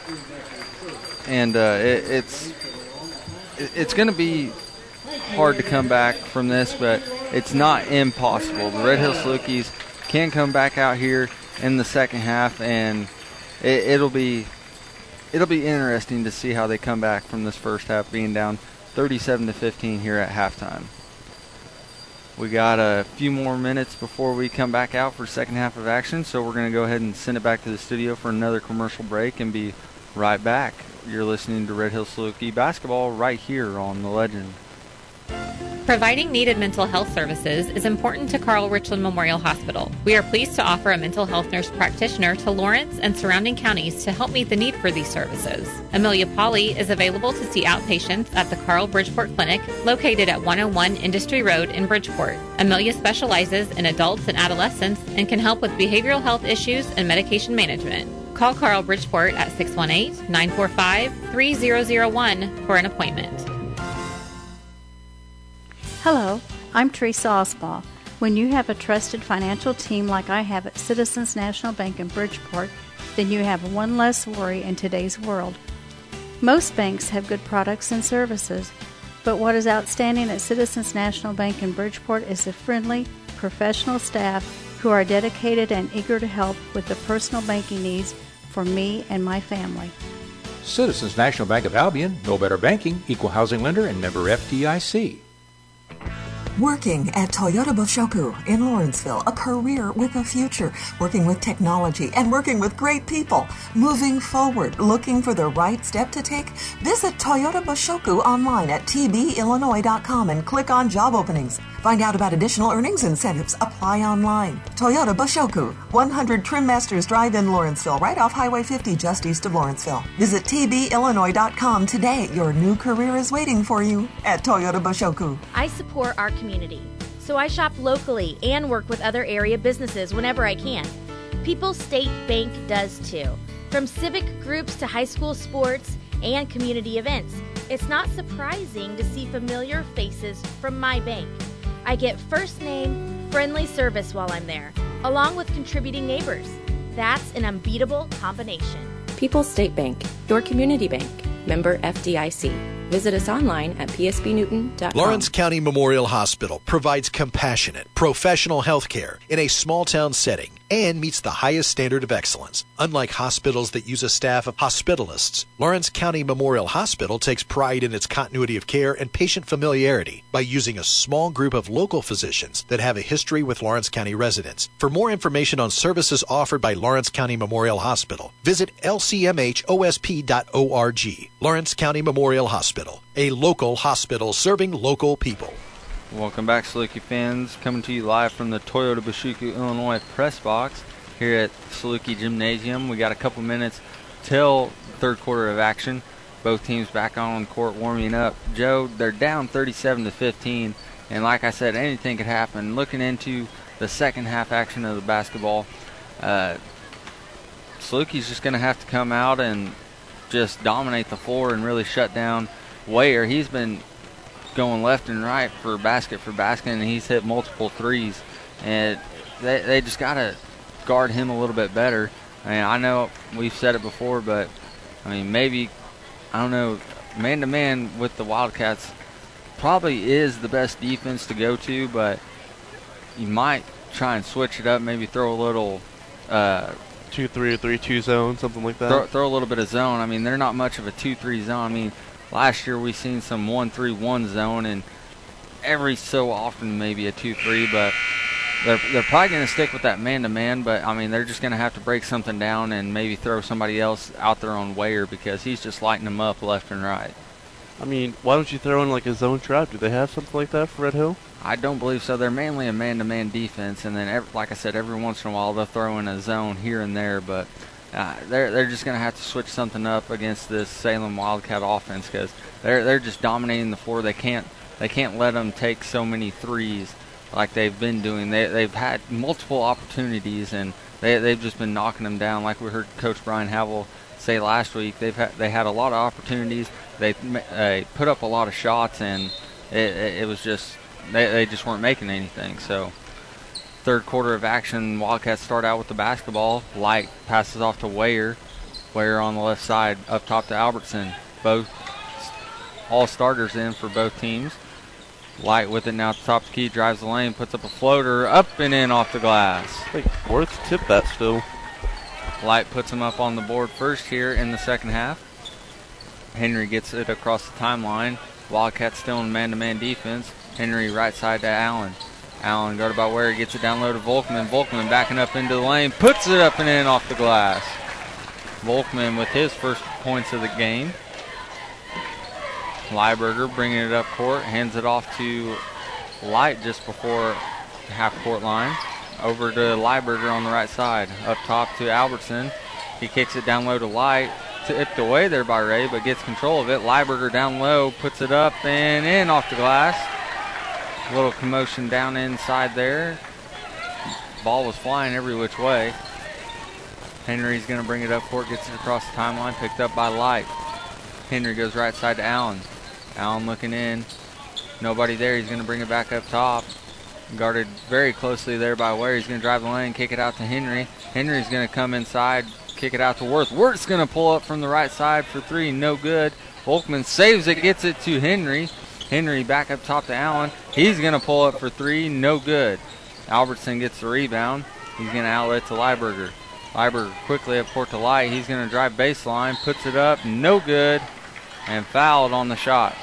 it's going to be hard to come back from this, but it's not impossible. The Red Hill Salukis can come back out here in the second half, and it'll be interesting to see how they come back from this first half being down 37-15 here at halftime. We got a few more minutes before we come back out for second half of action, so we're going to go ahead and send it back to the studio for another commercial break and be right back. You're listening to Red Hill Saluki basketball right here on The Legend. Providing needed mental health services is important to Carl Richland Memorial Hospital. We are pleased to offer a mental health nurse practitioner to Lawrence and surrounding counties to help meet the need for these services. Amelia Pauley is available to see outpatients at the Carl Bridgeport Clinic, located at 101 Industry Road in Bridgeport. Amelia specializes in adults and adolescents and can help with behavioral health issues and medication management. Call Carl Bridgeport at 618-945-3001 for an appointment. Hello, I'm Teresa Osbaugh. When you have a trusted financial team like I have at Citizens National Bank in Bridgeport, then you have one less worry in today's world. Most banks have good products and services, but what is outstanding at Citizens National Bank in Bridgeport is the friendly, professional staff who are dedicated and eager to help with the personal banking needs for me and my family. Citizens National Bank of Albion, no better banking, equal housing lender, and member FDIC. Working at Toyota Boshoku in Lawrenceville, a career with a future, working with technology and working with great people, moving forward, looking for the right step to take? Visit Toyota Boshoku online at tbillinois.com and click on job openings. Find out about additional earnings incentives. Apply online. Toyota Boshoku, 100 Trim Masters Drive in Lawrenceville, right off Highway 50 just east of Lawrenceville. Visit tbillinois.com today. Your new career is waiting for you at Toyota Boshoku. I support our community, so I shop locally and work with other area businesses whenever I can. People's State Bank does too. From civic groups to high school sports and community events, it's not surprising to see familiar faces from my bank. I get first name, friendly service while I'm there, along with contributing neighbors. That's an unbeatable combination. People's State Bank, your community bank. Member FDIC. Visit us online at psbnewton.com. Lawrence County Memorial Hospital provides compassionate, professional health care in a small-town setting and meets the highest standard of excellence. Unlike hospitals that use a staff of hospitalists, Lawrence County Memorial Hospital takes pride in its continuity of care and patient familiarity by using a small group of local physicians that have a history with Lawrence County residents. For more information on services offered by Lawrence County Memorial Hospital, visit lcmhosp.org. Lawrence County Memorial Hospital, a local hospital serving local people. Welcome back, Saluki fans. Coming to you live from the Toyota Boshoku, Illinois press box here at Saluki Gymnasium. We got a couple minutes till third quarter of action. Both teams back on court warming up. Joe, they're down 37-15, and like I said, anything could happen. Looking into the second half action of the basketball, Saluki's just going to have to come out and just dominate the floor and really shut down Weyer. He's been going left and right for basket, and he's hit multiple threes. And they just got to guard him a little bit better. I mean, I know we've said it before, but, I mean, maybe, I don't know, man-to-man with the Wildcats probably is the best defense to go to, but you might try and switch it up, maybe throw a little 2-3 or 3-2 zone, something like that. Throw a little bit of zone. I mean, they're not much of a 2-3 zone. I mean, last year we seen some 1-3-1 zone, and every so often maybe a 2-3, but they're probably going to stick with that man-to-man, but, I mean, they're just going to have to break something down and maybe throw somebody else out there on Weyer because he's just lighting them up left and right. I mean, why don't you throw in like a zone trap? Do they have something like that for Red Hill? I don't believe so. They're mainly a man-to-man defense, and then, like I said, every once in a while they'll throw in a zone here and there, but they're just going to have to switch something up against this Salem Wildcat offense because they're just dominating the floor. They can't let them take so many threes like they've been doing. They've had multiple opportunities, and they've just been knocking them down. Like we heard Coach Brian Havel say last week, they had a lot of opportunities. They put up a lot of shots, and it was just they just weren't making anything. So third quarter of action, Wildcats start out with the basketball. Light passes off to Weyer. Weyer on the left side, up top to Albertson. All starters in for both teams. Light with it now at the top of the key, drives the lane, puts up a floater, up and in off the glass. I think Worth tipped that still. Light puts him up on the board first here in the second half. Henry gets it across the timeline. Wildcats still in man-to-man defense. Henry right side to Allen. Allen guarded by Weyer, gets it down low to Volkman. Volkman backing up into the lane, puts it up and in off the glass. Volkman with his first points of the game. Lieberger bringing it up court, hands it off to Light just before half-court line. Over to Lieberger on the right side. Up top to Albertson. He kicks it down low to Light. Tipped away there by Ray, but gets control of it. Lieberger down low, puts it up and in off the glass. A little commotion down inside there. Ball was flying every which way. Henry's going to bring it up court, gets it across the timeline, picked up by Light. Henry goes right side to Allen. Allen looking in. Nobody there. He's going to bring it back up top. Guarded very closely there by Ware. He's going to drive the lane, kick it out to Henry. Henry's going to come inside, kick it out to Worth. Worth's going to pull up from the right side for three. No good. Volkman saves it, gets it to Henry. Henry back up top to Allen. He's going to pull up for three. No good. Albertson gets the rebound. He's going to outlet to Lieberger. Lieberger quickly up court to Light. He's going to drive baseline, puts it up. No good. And fouled on the shot.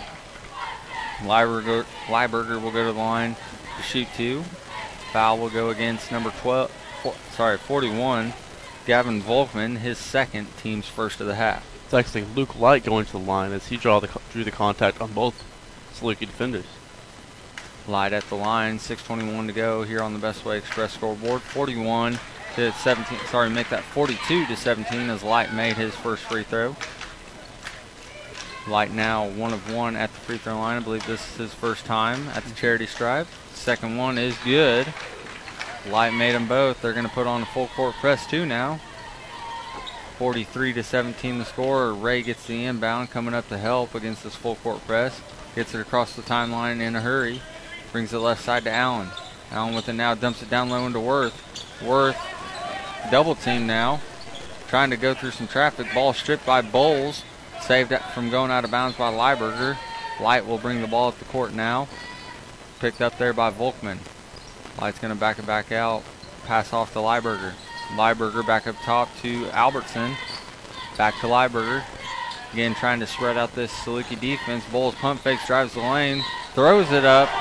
Lieberger will go to the line to shoot two. Foul will go against number 41, Gavin Volkman, his second, team's first of the half. It's actually Luke Light going to the line as he drew the contact on both Saluki defenders. Light at the line, 6:21 to go here on the Best Way Express scoreboard. 41 to 17. Sorry, make that 42 to 17 as Light made his first free throw. Light now 1 of 1 at the free throw line. I believe this is his first time at the charity stripe. Second one is good. Light made them both. They're going to put on a full court press too now. 43 to 17 the score. Ray gets the inbound, coming up to help against this full court press. Gets it across the timeline in a hurry. Brings it left side to Allen. Allen with it now, dumps it down low into Worth. Worth double team now. Trying to go through some traffic. Ball stripped by Bowles. Saved from going out of bounds by Lieberger. Light will bring the ball up the court now. Picked up there by Volkman. Light's going to back it back out. Pass off to Lieberger. Lieberger back up top to Albertson. Back to Lieberger. Again, trying to spread out this Saluki defense. Bowles pump fakes, drives the lane. Throws it up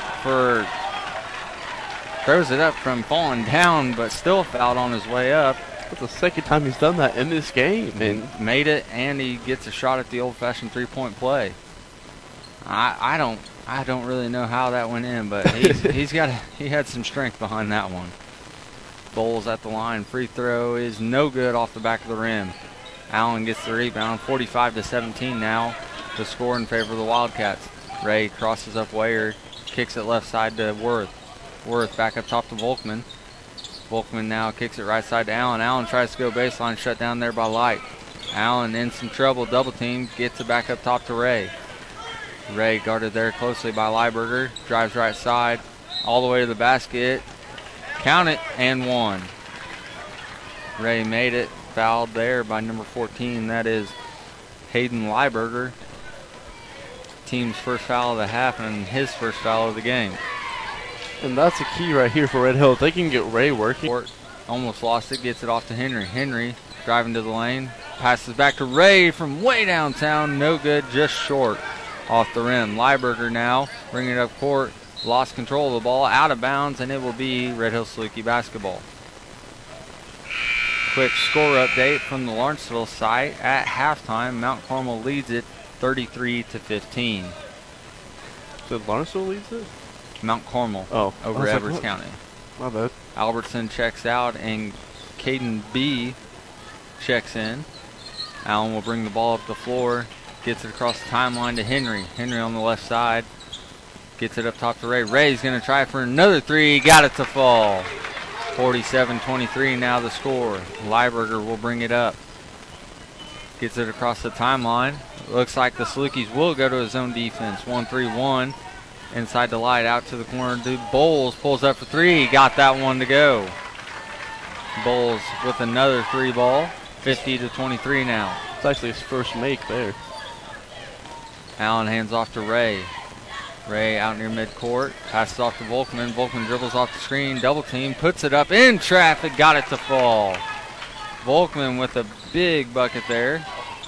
from falling down, but still fouled on his way up. That's the second time he's done that in this game. And made it, and he gets a shot at the old-fashioned three-point play. I don't really know how that went in, but he had some strength behind that one. Bowles at the line. Free throw is no good off the back of the rim. Allen gets the rebound. 45 to 17 now. The score in favor of the Wildcats. Ray crosses up Weyer, kicks it left side to Worth. Worth back up top to Volkman. Volkman now kicks it right side to Allen. Allen tries to go baseline, shut down there by Light. Allen in some trouble, double team, gets it back up top to Ray. Ray guarded there closely by Lieberger. Drives right side all the way to the basket. Count it, and one. Ray made it. Fouled there by number 14. That is Hayden Lieberger. Team's first foul of the half and his first foul of the game. And that's the key right here for Red Hill. If they can get Ray working. Almost lost it. Gets it off to Henry. Henry driving to the lane. Passes back to Ray from way downtown. No good. Just short off the rim. Lieberger now bringing it up court. Lost control of the ball. Out of bounds. And it will be Red Hill Saluki basketball. Quick score update from the Lawrenceville site. At halftime, Mount Carmel leads it 33-15. So Lawrenceville leads it? Mount Carmel over Edwards County. My bad. Albertson checks out and Caden B checks in. Allen will bring the ball up the floor. Gets it across the timeline to Henry. Henry on the left side. Gets it up top to Ray. Ray's going to try for another three. Got it to fall. 47-23 now the score. Lieberger will bring it up. Gets it across the timeline. Looks like the Salukis will go to his own defense. 1-3-1. Inside the light, out to the corner. Bowles pulls up for three. Got that one to go. Bowles with another three ball. 50-23 now. It's actually his first make there. Allen hands off to Ray. Ray out near midcourt. Passes off to Volkman. Volkman dribbles off the screen. Double team. Puts it up in traffic. Got it to fall. Volkman with a big bucket there.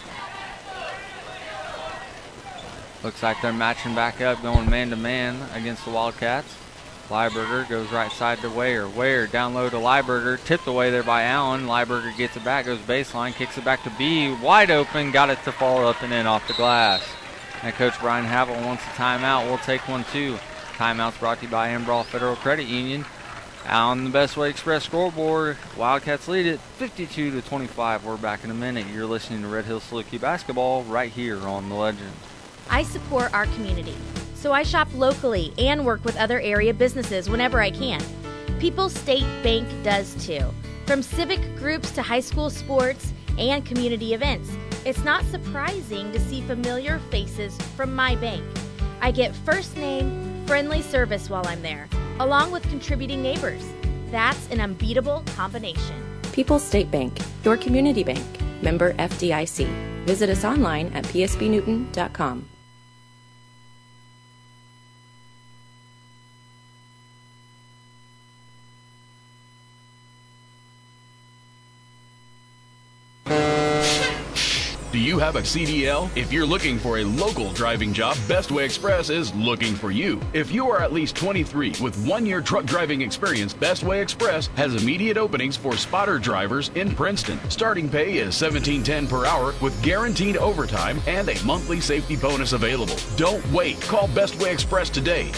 Looks like they're matching back up, going man-to-man against the Wildcats. Lieberger goes right side to Ware. Ware down low to Lieberger. Tipped away there by Allen. Lieberger gets it back, goes baseline, kicks it back to B. Wide open. Got it to fall up and in off the glass. And Coach Brian Havel wants a timeout. We'll take one too. Timeout's brought to you by Ambrall Federal Credit Union. On the Best Way Express scoreboard, Wildcats lead it 52-25. We're back in a minute. You're listening to Red Hill Saluki basketball right here on The Legend. I support our community, so I shop locally and work with other area businesses whenever I can. People's State Bank does too. From civic groups to high school sports and community events, it's not surprising to see familiar faces from my bank. I get first name, friendly service while I'm there, along with contributing neighbors. That's an unbeatable combination. People's State Bank, your community bank. Member FDIC. Visit us online at psbnewton.com. Do you have a CDL? If you're looking for a local driving job, Best Way Express is looking for you. If you are at least 23 with 1 year truck driving experience, Best Way Express has immediate openings for spotter drivers in Princeton. Starting pay is $17.10 per hour with guaranteed overtime and a monthly safety bonus available. Don't wait. Call Best Way Express today,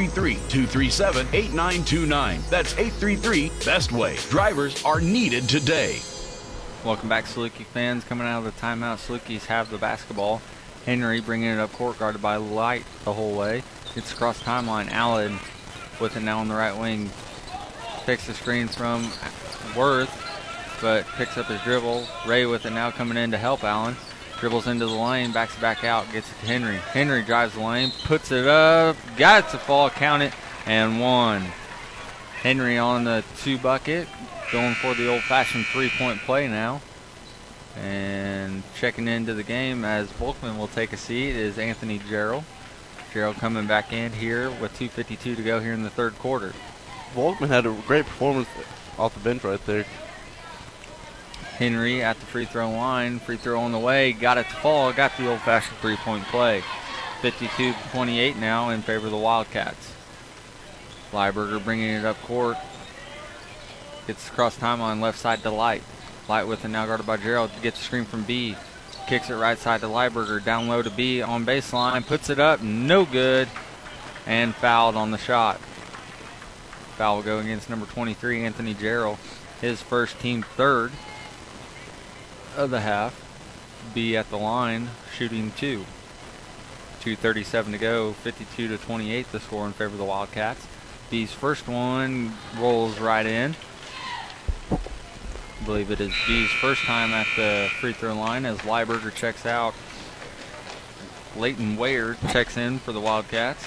833-237-8929. That's 833-BEST-WAY. Drivers are needed today. Welcome back, Saluki fans. Coming out of the timeout, Salukis have the basketball. Henry bringing it up court, guarded by Light the whole way. Gets across timeline. Allen with it now on the right wing. Picks the screen from Worth, but picks up his dribble. Ray with it now coming in to help Allen. Dribbles into the lane, backs it back out, gets it to Henry. Henry drives the lane, puts it up, got it to fall, count it, and one. Henry on the 2 bucket. Going for the old-fashioned three-point play now. And checking into the game as Volkman will take a seat is Anthony Gerald. Gerald coming back in here with 2:52 to go here in the third quarter. Volkman had a great performance off the bench right there. Henry at the free throw line. Free throw on the way. Got it to fall. Got the old-fashioned three-point play. 52-28 now in favor of the Wildcats. Lieberger bringing it up court. Gets across timeline left side to Light. Light with it now guarded by Gerald. Gets a screen from B. Kicks it right side to Lieberger. Down low to B on baseline. Puts it up. No good. And fouled on the shot. Foul will go against number 23, Anthony Gerald. His first, team third of the half. B at the line, shooting 2. 2:37 to go. 52-28 the score in favor of the Wildcats. B's first one rolls right in. I believe it is B's first time at the free throw line as Lieberger checks out Leighton Ware checks in for the Wildcats.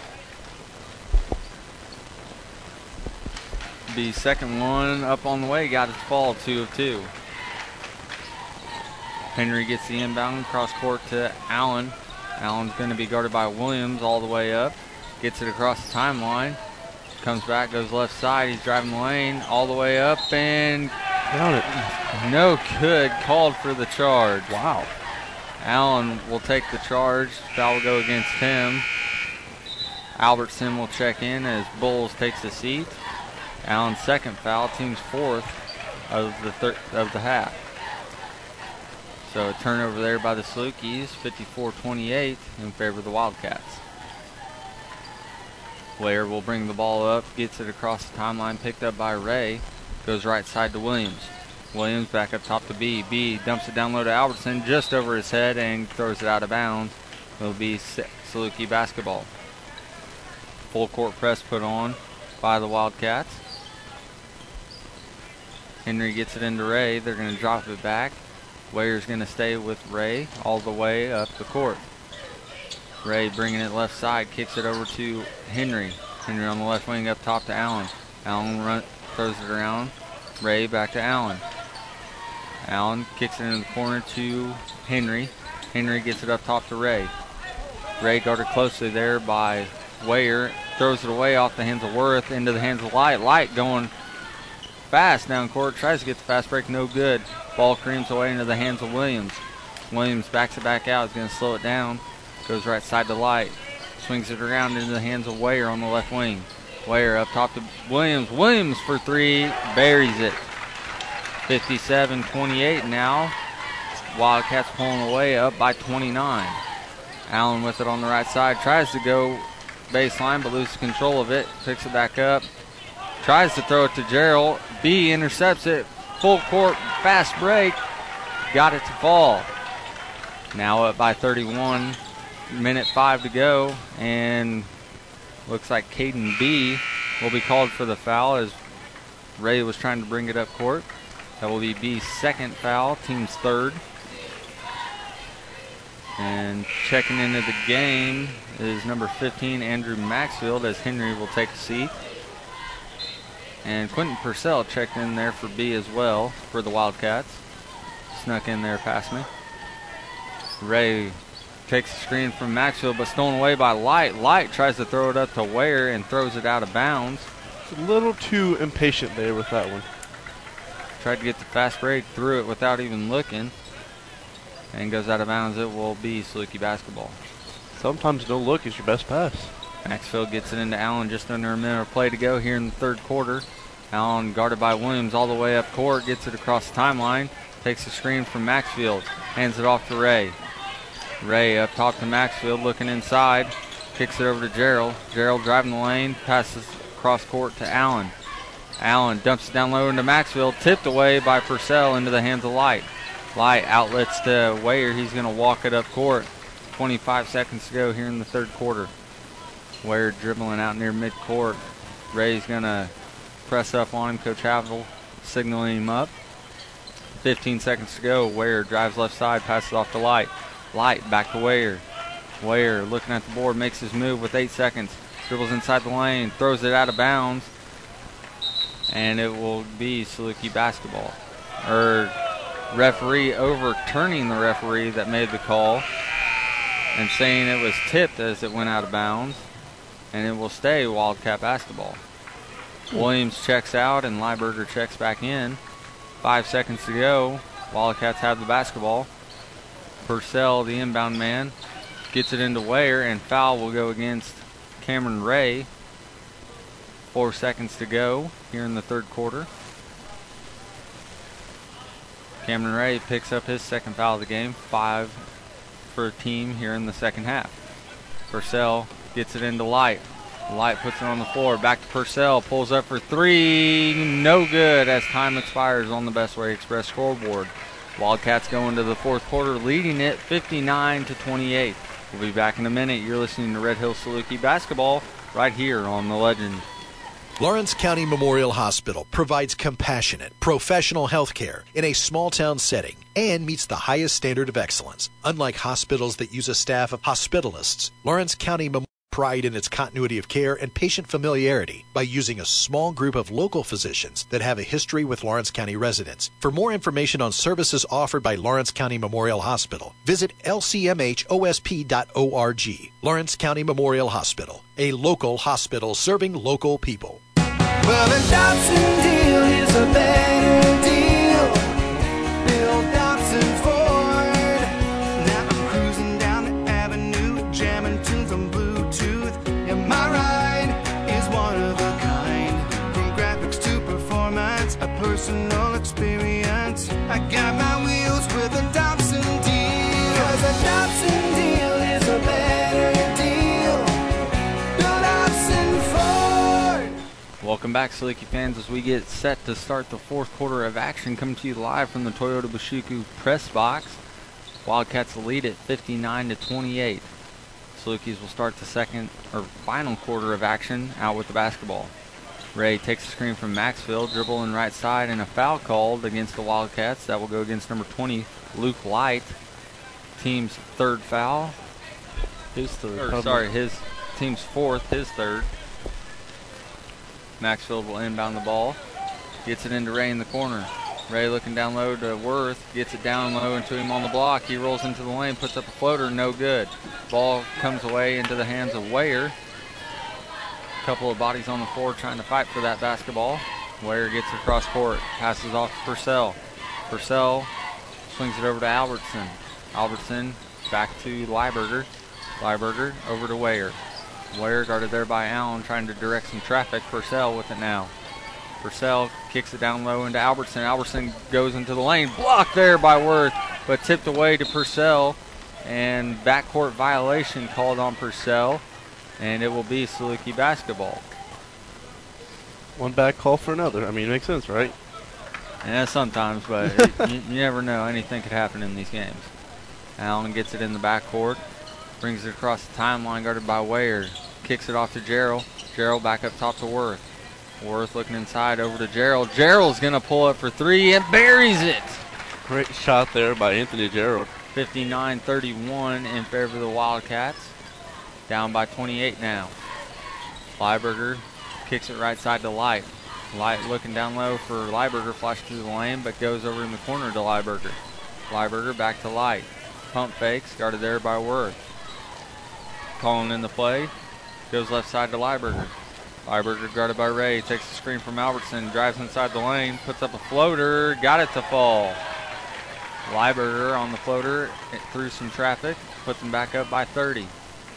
The second one up on the way, got its ball, 2 of 2. Henry gets the inbound, cross court to Allen. Allen's going to be guarded by Williams all the way up. Gets it across the timeline. Comes back, goes left side. He's driving the lane all the way up and down it. No good. Called for the charge. Wow. Allen will take the charge. Foul will go against him. Albertson will check in as Bulls takes a seat. Allen's second foul, team's fourth of the half. So a turnover there by the Salukis, 54-28 in favor of the Wildcats. Ware will bring the ball up, gets it across the timeline, picked up by Ray. Goes right side to Williams. Williams back up top to B. B dumps it down low to Albertson just over his head and throws it out of bounds. It'll be Saluki basketball. Full court press put on by the Wildcats. Henry gets it into Ray. They're going to drop it back. Ware's going to stay with Ray all the way up the court. Ray bringing it left side, kicks it over to Henry. Henry on the left wing up top to Allen. Allen throws it around. Ray back to Allen. Allen kicks it into the corner to Henry. Henry gets it up top to Ray. Ray guarded closely there by Ware. Throws it away off the hands of Worth into the hands of Light. Light going fast down court. Tries to get the fast break. No good. Ball creams away into the hands of Williams. Williams backs it back out. Is going to slow it down. Goes right side to Light. Swings it around into the hands of Ware on the left wing. Ware up top to Williams. Williams for three. Buries it. 57-28 now. Wildcats pulling away up by 29. Allen with it on the right side. Tries to go baseline but loses control of it. Picks it back up. Tries to throw it to Gerald. B intercepts it. Full court, fast break. Got it to fall. Now up by 31. Minute 5 to go. And looks like Caden B will be called for the foul as Ray was trying to bring it up court. That will be B's second foul, team's third. And checking into the game is number 15, Andrew Maxfield, as Henry will take a seat. And Quentin Purcell checked in there for B as well for the Wildcats. Snuck in there past me. Ray takes the screen from Maxfield, but stolen away by Light. Light tries to throw it up to Ware and throws it out of bounds. It's a little too impatient there with that one. Tried to get the fast break, threw it without even looking, and goes out of bounds. It will be Saluki basketball. Sometimes no look is your best pass. Maxfield gets it into Allen, just under a minute of play to go here in the third quarter. Allen guarded by Williams all the way up court, gets it across the timeline, takes the screen from Maxfield, hands it off to Ray. Ray up top to Maxfield, looking inside, kicks it over to Gerald. Gerald driving the lane, passes cross court to Allen. Allen dumps it down low into Maxfield, tipped away by Purcell into the hands of Light. Light outlets to Ware. He's going to walk it up court. 25 seconds to go here in the third quarter. Ware dribbling out near midcourt. Ray's going to press up on him. Coach Havel signaling him up. 15 seconds to go. Ware drives left side, passes off to Light. Light back to Ware. Ware looking at the board, makes his move with 8 seconds. Dribbles inside the lane, throws it out of bounds. And it will be Saluki basketball. Referee overturning the referee that made the call and saying it was tipped as it went out of bounds. And it will stay Wildcat basketball. Williams checks out and Lieberger checks back in. 5 seconds to go. Wildcats have the basketball. Purcell, the inbound man, gets it into Ware, and foul will go against Cameron Ray. 4 seconds to go here in the third quarter. Cameron Ray picks up his second foul of the game, 5 for a team here in the second half. Purcell gets it into Light. Light puts it on the floor, back to Purcell, pulls up for three, no good as time expires on the Best Way Express scoreboard. Wildcats go into the fourth quarter leading it 59-28. We'll be back in a minute. You're listening to Red Hill Saluki basketball right here on The Legend. Lawrence County Memorial Hospital provides compassionate, professional health care in a small-town setting and meets the highest standard of excellence. Unlike hospitals that use a staff of hospitalists, Lawrence County Memorial pride in its continuity of care and patient familiarity by using a small group of local physicians that have a history with Lawrence County residents. For more information on services offered by Lawrence County Memorial Hospital, visit lcmhosp.org. Lawrence County Memorial Hospital, a local hospital serving local people. Well, the Dobson deal is a better deal. Bill Dobson Ford. Now I'm cruising down the avenue, jamming tunes on Bluetooth. Yeah, my ride is one of a kind. From graphics to performance, a personal experience. I got my wheels with a Dobson deal. 'Cause a Dobson deal is a better deal. Bill Dobson Ford. Welcome back, Saluki fans, as we get set to start the fourth quarter of action. Coming to you live from the Toyota Bushuku press box. Wildcats lead at 59-28. Salukis will start the second or final quarter of action out with the basketball. Ray takes the screen from Maxfield, dribbling right side, and a foul called against the Wildcats. That will go against number 20, Luke Light. Team's third foul. His third. His team's fourth, his third. Maxfield will inbound the ball. Gets it into Ray in the corner. Ray looking down low to Worth. Gets it down low into him on the block. He rolls into the lane, puts up a floater, no good. Ball comes away into the hands of Weyer. A couple of bodies on the floor trying to fight for that basketball. Weyer gets it across court. Passes off to Purcell. Purcell swings it over to Albertson. Albertson back to Lieberger. Lieberger over to Weyer. Weyer guarded there by Allen, trying to direct some traffic. Purcell with it now. Purcell kicks it down low into Albertson. Albertson goes into the lane. Blocked there by Worth, but tipped away to Purcell. And backcourt violation called on Purcell. And it will be Saluki basketball. One bad call for another. I mean, it makes sense, right? Yeah, sometimes, but you never know. Anything could happen in these games. Allen gets it in the backcourt. Brings it across the timeline, guarded by Weyer. Kicks it off to Gerald. Gerald back up top to Worth. Worth looking inside over to Gerald. Gerald's going to pull up for three and buries it. Great shot there by Anthony Gerald. 59-31 in favor of the Wildcats. Down by 28 now. Lieberger kicks it right side to Light. Light looking down low for Lieberger. Flash through the lane, but goes over in the corner to Lieberger. Lieberger back to Light. Pump fakes, guarded there by Worth. Calling in the play. Goes left side to Lieberger. Lieberger guarded by Ray. Takes the screen from Albertson. Drives inside the lane. Puts up a floater. Got it to fall. Lieberger on the floater. Through some traffic. Puts him back up by 30.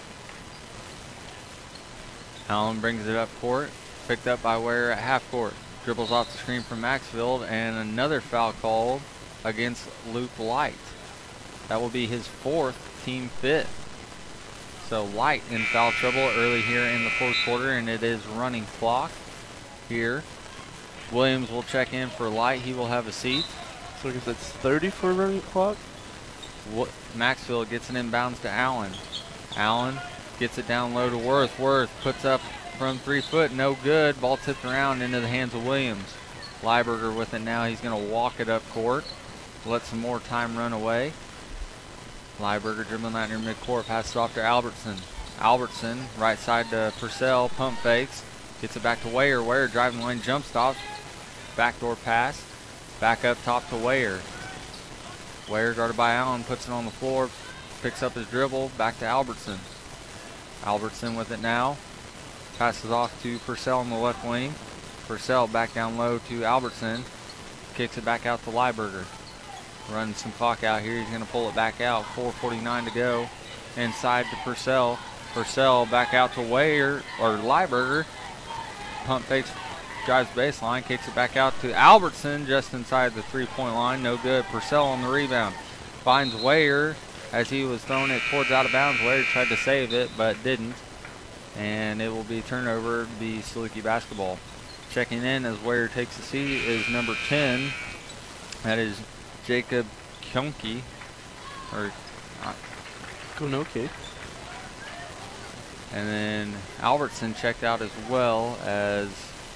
Allen brings it up court. Picked up by Weyer at half court. Dribbles off the screen from Maxfield. And another foul called against Luke Light. That will be his fourth, team fifth. So Light in foul trouble early here in the fourth quarter, and it is running clock here. Williams will check in for Light. He will have a seat. So I guess it's 30 for running clock. Maxfield gets it inbounds to Allen. Allen gets it down low to Worth. Worth puts up from 3 foot, no good. Ball tipped around into the hands of Williams. Lieberger with it now. He's going to walk it up court. Let some more time run away. Lieberger dribbling that near midcourt, passes off to Albertson. Albertson, right side to Purcell, pump fakes, gets it back to Weyer. Weyer driving the lane, jump stops, backdoor pass, back up top to Weyer. Weyer guarded by Allen, puts it on the floor, picks up his dribble, back to Albertson. Albertson with it now, passes off to Purcell on the left wing. Purcell back down low to Albertson, kicks it back out to Lieberger. Running some clock out here. He's going to pull it back out. 4:49 to go. Inside to Purcell. Purcell back out to Weyer or Lieberger. Pump fakes, drives baseline, kicks it back out to Albertson just inside the 3-point line. No good. Purcell on the rebound. Finds Weyer as he was throwing it towards out of bounds. Weyer tried to save it but didn't. And it will be turnover, be Saluki basketball. Checking in as Weyer takes the seat is number 10. That is Jacob Kionke, or Konoke. And then Albertson checked out as well as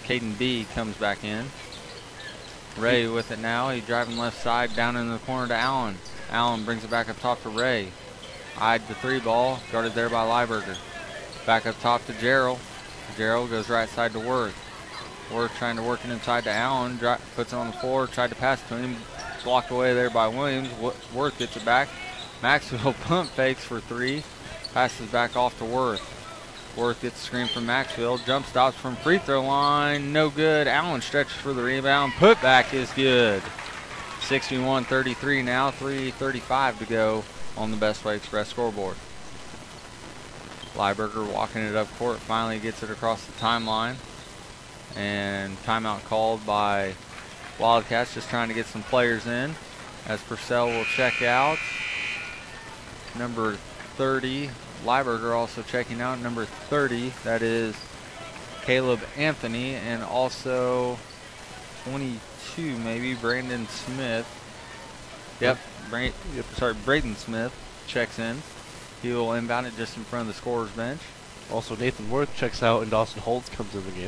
Caden B comes back in. Ray with it now. He's driving left side down in the corner to Allen. Allen brings it back up top to Ray. Eyed the 3 ball, guarded there by Lieberger. Back up top to Gerald. Gerald goes right side to Worth. Worth trying to work it inside to Allen. Puts it on the floor, tried to pass to him. Blocked away there by Williams. Worth gets it back. Maxwell pump fakes for 3. Passes back off to Worth. Worth gets a screen from Maxwell. Jump stops from free throw line. No good. Allen stretches for the rebound. Putback is good. 61-33 now. 3:35 to go on the Best Way Express scoreboard. Lieberger walking it up court. Finally gets it across the timeline. And timeout called by Wildcats, just trying to get some players in. As Purcell will check out. Number 30. Lieberger also checking out. Number 30, that is Caleb Anthony, and also 22 maybe, Brandon Smith. Yep, Braden Smith checks in. He will inbound it just in front of the scorer's bench. Also Nathan Worth checks out, and Dawson Holtz comes in the game.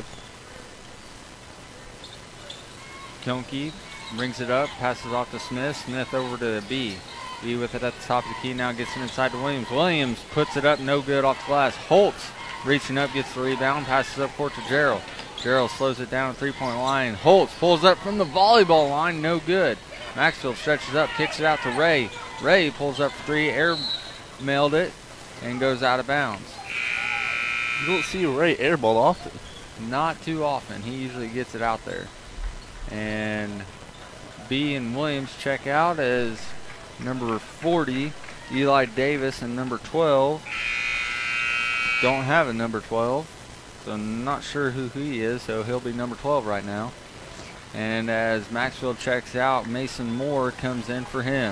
Kionke brings it up, passes off to Smith. Smith over to B. B with it at the top of the key, now gets it inside to Williams. Williams puts it up, no good off the glass. Holtz reaching up, gets the rebound, passes up court to Gerald. Gerald slows it down at 3-point line. Holtz pulls up from the volleyball line, no good. Maxfield stretches up, kicks it out to Ray. Ray pulls up for 3, air mailed it, and goes out of bounds. You don't see Ray airball often. Not too often. He usually gets it out there. And B and Williams check out as number 40, Eli Davis, and number 12 don't have a number 12, so I'm not sure who he is, so he'll be number 12 right now. And as Maxwell checks out, Mason Moore comes in for him.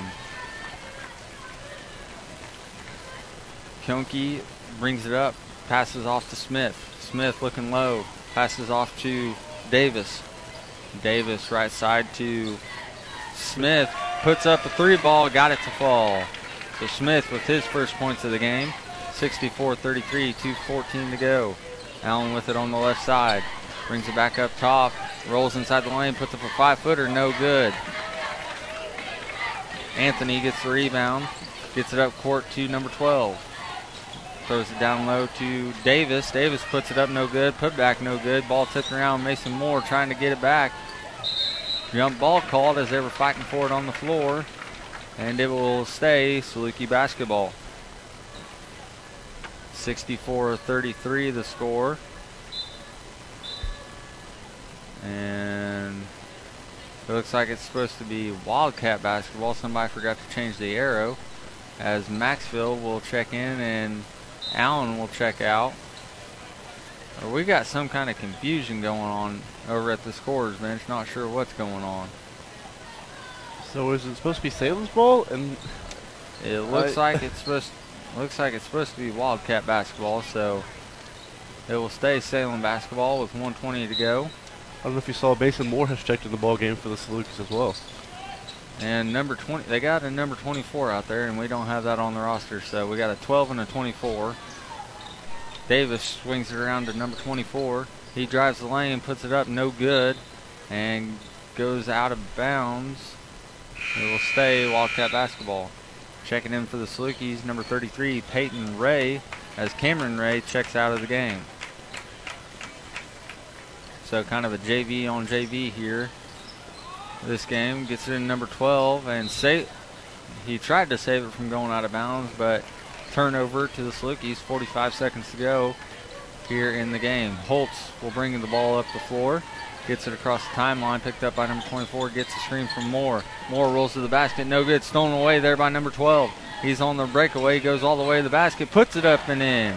Kionke brings it up, passes off to Smith. Smith looking low, passes off to Davis. Davis right side to Smith, puts up a 3 ball, got it to fall. So Smith with his first points of the game. 64-33, 2:14 to go. Allen with it on the left side. Brings it back up top, rolls inside the lane, puts up a 5-footer, no good. Anthony gets the rebound, gets it up court to number 12. Throws it down low to Davis. Davis puts it up, no good. Put back, no good. Ball tipped around. Mason Moore trying to get it back. Jump ball called as they were fighting for it on the floor. And it will stay Saluki basketball. 64-33 the score. And it looks like it's supposed to be Wildcat basketball. Somebody forgot to change the arrow. As Maxville will check in and Allen will check out. We got some kind of confusion going on over at the scorer's bench. Not sure what's going on. So is it supposed to be Salem's ball? And it looks like it's supposed. Looks like it's supposed to be Wildcat basketball. So it will stay Salem basketball with 1:20 to go. I don't know if you saw Mason Moore has checked in the ball game for the Salukis as well. And number 20, they got a number 24 out there, and we don't have that on the roster. So we got a 12 and a 24. Davis swings it around to number 24. He drives the lane, puts it up, no good, and goes out of bounds. It will stay Wildcat basketball. Checking in for the Salukis, number 33, Peyton Ray, as Cameron Ray checks out of the game. So kind of a JV on JV here. This game gets it in number 12, and he tried to save it from going out of bounds, but turnover to the Salukis, 45 seconds to go here in the game. Holtz will bring the ball up the floor, gets it across the timeline, picked up by number 24, gets a screen from Moore. Moore rolls to the basket, no good, stolen away there by number 12. He's on the breakaway, goes all the way to the basket, puts it up and in.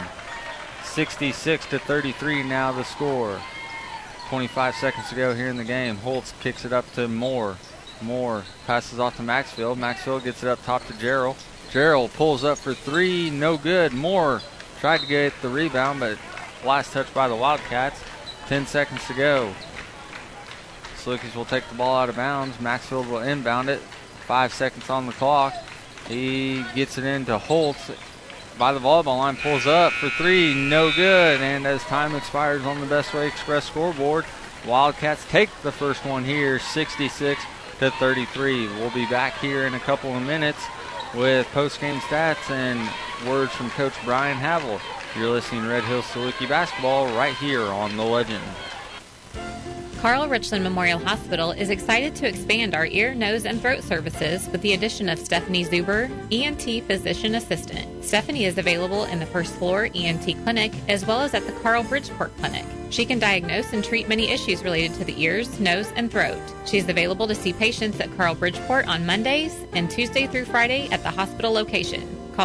66-33 now the score. 25 seconds to go here in the game. Holtz kicks it up to Moore. Moore passes off to Maxfield. Maxfield gets it up top to Gerald. Gerald pulls up for 3, no good. Moore tried to get the rebound, but last touch by the Wildcats. 10 seconds to go. Salukis will take the ball out of bounds. Maxfield will inbound it. 5 seconds on the clock. He gets it into Holtz by the volleyball line, pulls up for 3, no good. And as time expires on the Best Way Express scoreboard, Wildcats take the first one here, 66-33. We'll be back here in a couple of minutes with post-game stats and words from Coach Brian Havel. You're listening to Red Hills Saluki basketball right here on The Legend. Carl Richland Memorial Hospital is excited to expand our ear, nose, and throat services with the addition of Stephanie Zuber, ENT Physician Assistant. Stephanie is available in the first floor ENT clinic as well as at the Carl Bridgeport Clinic. She can diagnose and treat many issues related to the ears, nose, and throat. She is available to see patients at Carl Bridgeport on Mondays and Tuesday through Friday at the hospital location. Call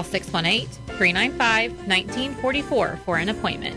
618-395-1944 for an appointment.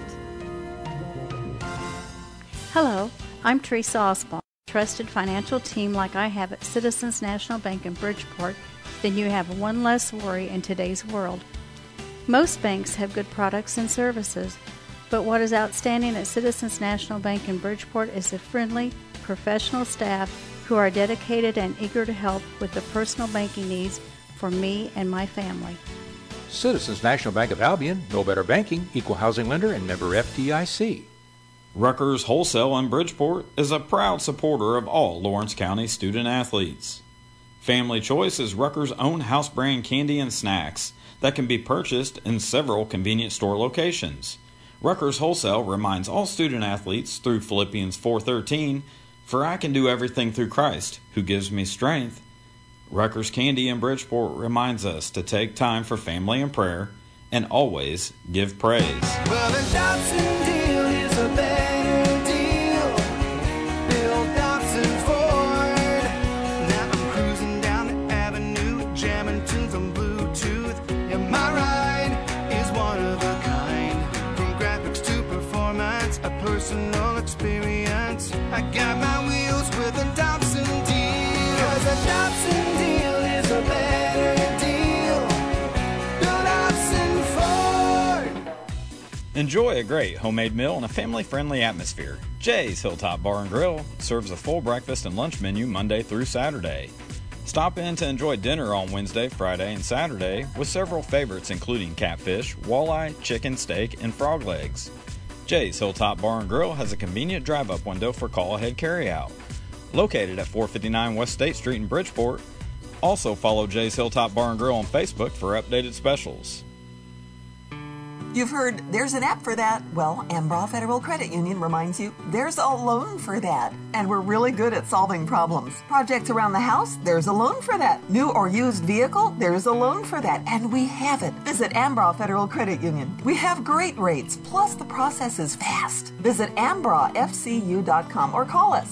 Hello, I'm Teresa Osbald. Trusted financial team like I have at Citizens National Bank in Bridgeport, then you have one less worry in today's world. Most banks have good products and services, but what is outstanding at Citizens National Bank in Bridgeport is the friendly, professional staff who are dedicated and eager to help with the personal banking needs for me and my family. Citizens National Bank of Albion, no better banking, equal housing lender, and member FDIC. Rutgers Wholesale in Bridgeport is a proud supporter of all Lawrence County student athletes. Family Choice is Rutgers' own house brand candy and snacks that can be purchased in several convenience store locations. Rutgers Wholesale reminds all student athletes through Philippians 4:13, "For I can do everything through Christ, who gives me strength." Rutgers Candy in Bridgeport reminds us to take time for family and prayer and always give praise. Well, the Dobson deal is a better deal. Bill Dobson Ford. Now I'm cruising down the avenue, jamming tunes on Bluetooth. And my ride is one of a kind. From graphics to performance, a personal experience. I got my wheels with a Dobson deal. 'Cause a Dobson deal is a better deal. Bill Dobson Ford. Enjoy a great homemade meal in a family-friendly atmosphere. Jay's Hilltop Bar and Grill serves a full breakfast and lunch menu Monday through Saturday. Stop in to enjoy dinner on Wednesday, Friday, and Saturday with several favorites including catfish, walleye, chicken, steak, and frog legs. Jay's Hilltop Bar and Grill has a convenient drive-up window for call-ahead carryout. Located at 459 West State Street in Bridgeport. Also follow Jay's Hilltop Bar and Grill on Facebook for updated specials. You've heard there's an app for that. Well, Ambraw Federal Credit Union reminds you there's a loan for that. And we're really good at solving problems. Projects around the house, there's a loan for that. New or used vehicle, there's a loan for that. And we have it. Visit Ambraw Federal Credit Union. We have great rates, plus the process is fast. Visit ambrawfcu.com or call us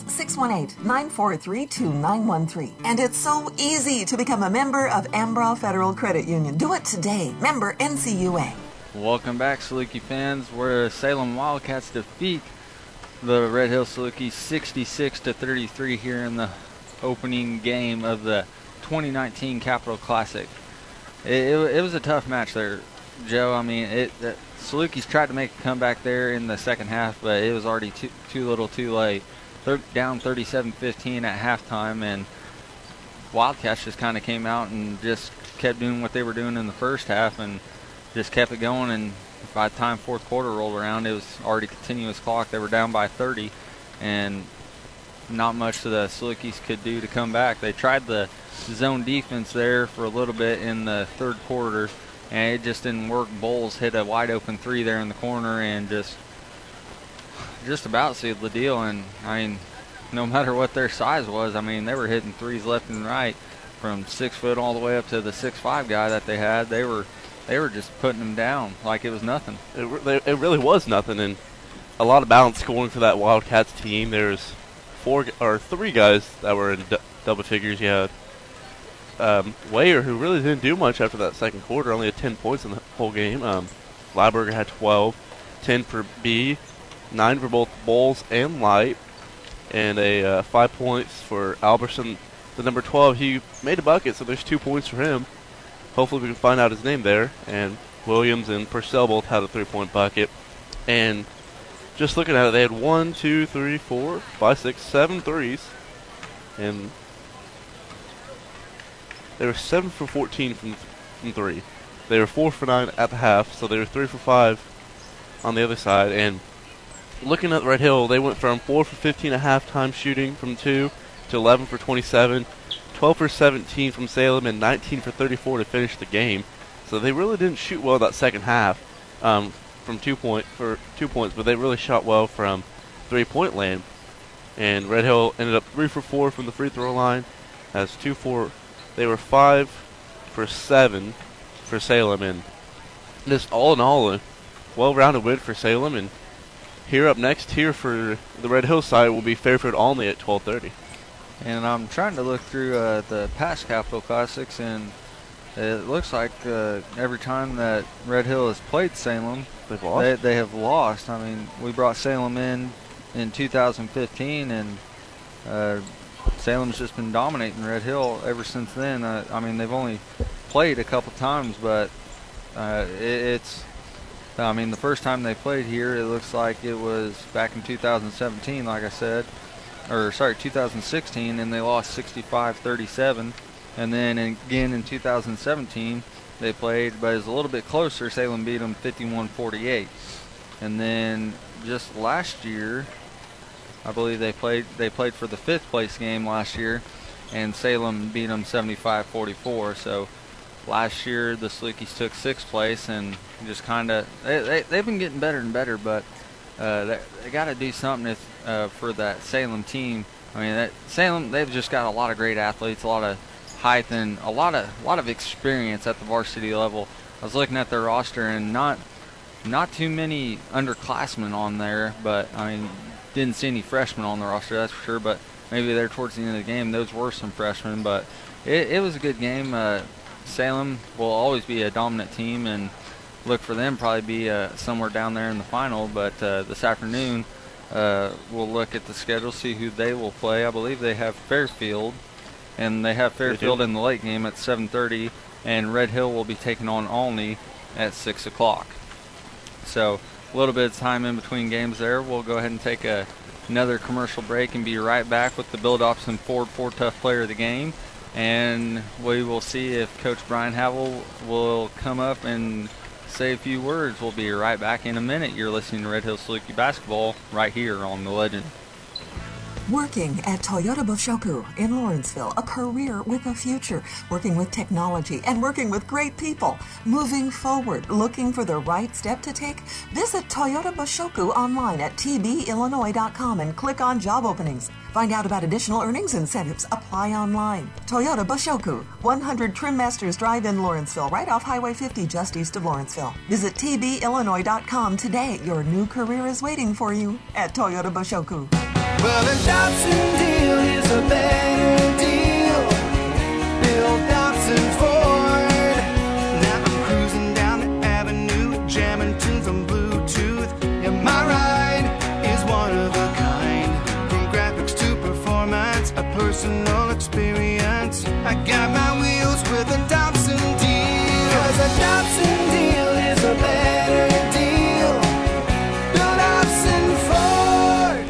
618-943-2913. And it's so easy to become a member of Ambraw Federal Credit Union. Do it today. Member NCUA. Welcome back, Saluki fans, where Salem Wildcats defeat the Red Hills Salukis 66-33 here in the opening game of the 2019 Capital Classic. It was a tough match there, Joe. I mean, the Salukis tried to make a comeback there in the second half, but it was already too little too late. They're down 37-15 at halftime, and Wildcats just kind of came out and just kept doing what they were doing in the first half and just kept it going, and by the time fourth quarter rolled around, it was already continuous clock. They were down by 30, and not much the Salukis could do to come back. They tried the zone defense there for a little bit in the third quarter, and it just didn't work. Bowles hit a wide open three there in the corner and just about sealed the deal. And I mean, no matter what their size was, I mean, they were hitting threes left and right from 6 foot all the way up to the 6'5" guy that they had. They were just putting them down like it was nothing. It really was nothing, and a lot of balance scoring for that Wildcats team. There's 3 guys that were in double figures. You had Weyer, who really didn't do much after that second quarter, only had 10 points in the whole game. Flyberger had 12, 10 for B, 9 for both Bowles and Light, and 5 points for Alberson, the number 12. He made a bucket, so there's 2 points for him. Hopefully we can find out his name there. And Williams and Purcell both had a 3-point bucket. And just looking at it, they had 1, 2, 3, 4, 5, 6, 7 threes. And they were 7 for 14 from 3. They were 4 for 9 at the half, so they were 3 for 5 on the other side. And looking at Red Hill, they went from 4 for 15 at halftime shooting from 2 to 11 for 27, 12 for 17 from Salem, and 19 for 34 to finish the game. So they really didn't shoot well that second half from 2 points, but they really shot well from 3-point land. And Red Hill ended up 3 for 4 from the free throw line. They were 5 for 7 for Salem, and just all in all a well-rounded win for Salem. And here up next here for the Red Hill side will be Fairfield Olney at 12:30. And I'm trying to look through the past Capital Classics, and it looks like every time that Red Hill has played Salem, they've lost. They have lost. I mean, we brought Salem in 2015, and Salem's just been dominating Red Hill ever since then. I mean, they've only played a couple times, but I mean, the first time they played here, it looks like it was back in 2017, like I said. 2016, and they lost 65-37. And then again in 2017, they played, but it was a little bit closer. Salem beat them 51-48. And then just last year, I believe they played for the 5th place game last year, and Salem beat them 75-44. So last year the Salukis took 6th place, and just kind of they've been getting better and better, but they got to do something for that Salem team. I mean, that Salem, they've just got a lot of great athletes, a lot of height, and a lot of experience at the varsity level. I was looking at their roster, and not too many underclassmen on there, but I mean, didn't see any freshmen on the roster, that's for sure. But maybe there towards the end of the game, those were some freshmen. But it was a good game. Salem will always be a dominant team, and look for them probably be somewhere down there in the final. But this afternoon, we'll look at the schedule, see who they will play. I believe they have Fairfield, and they have Fairfield in the late game at 7:30, and Red Hill will be taking on Olney at 6 o'clock. So a little bit of time in between games there. We'll go ahead and take another commercial break and be right back with the Bill Dobson Ford Tough Player of the Game. And we will see if Coach Brian Havel will come up and say a few words. We'll be right back in a minute. You're listening to Red Hill Saluki Basketball right here on The Legend. Working at Toyota Boshoku in Lawrenceville, a career with a future, working with technology and working with great people, moving forward, looking for the right step to take. Visit Toyota Boshoku online at tbillinois.com and click on job openings. Find out about additional earnings incentives. Apply online. Toyota Boshoku, 100 Trim Masters Drive in Lawrenceville, right off Highway 50 just east of Lawrenceville. Visit tbillinois.com today. Your new career is waiting for you at Toyota Boshoku. Well, the Dobson deal is a better deal. Bill Dobson Ford. Now I'm cruising down the avenue, jamming tunes on Bluetooth. Yeah, my ride is one of a kind. From graphics to performance, a personal experience. I got my wheels with a Dobson deal. 'Cause a Dobson deal is a better deal. Bill Dobson Ford.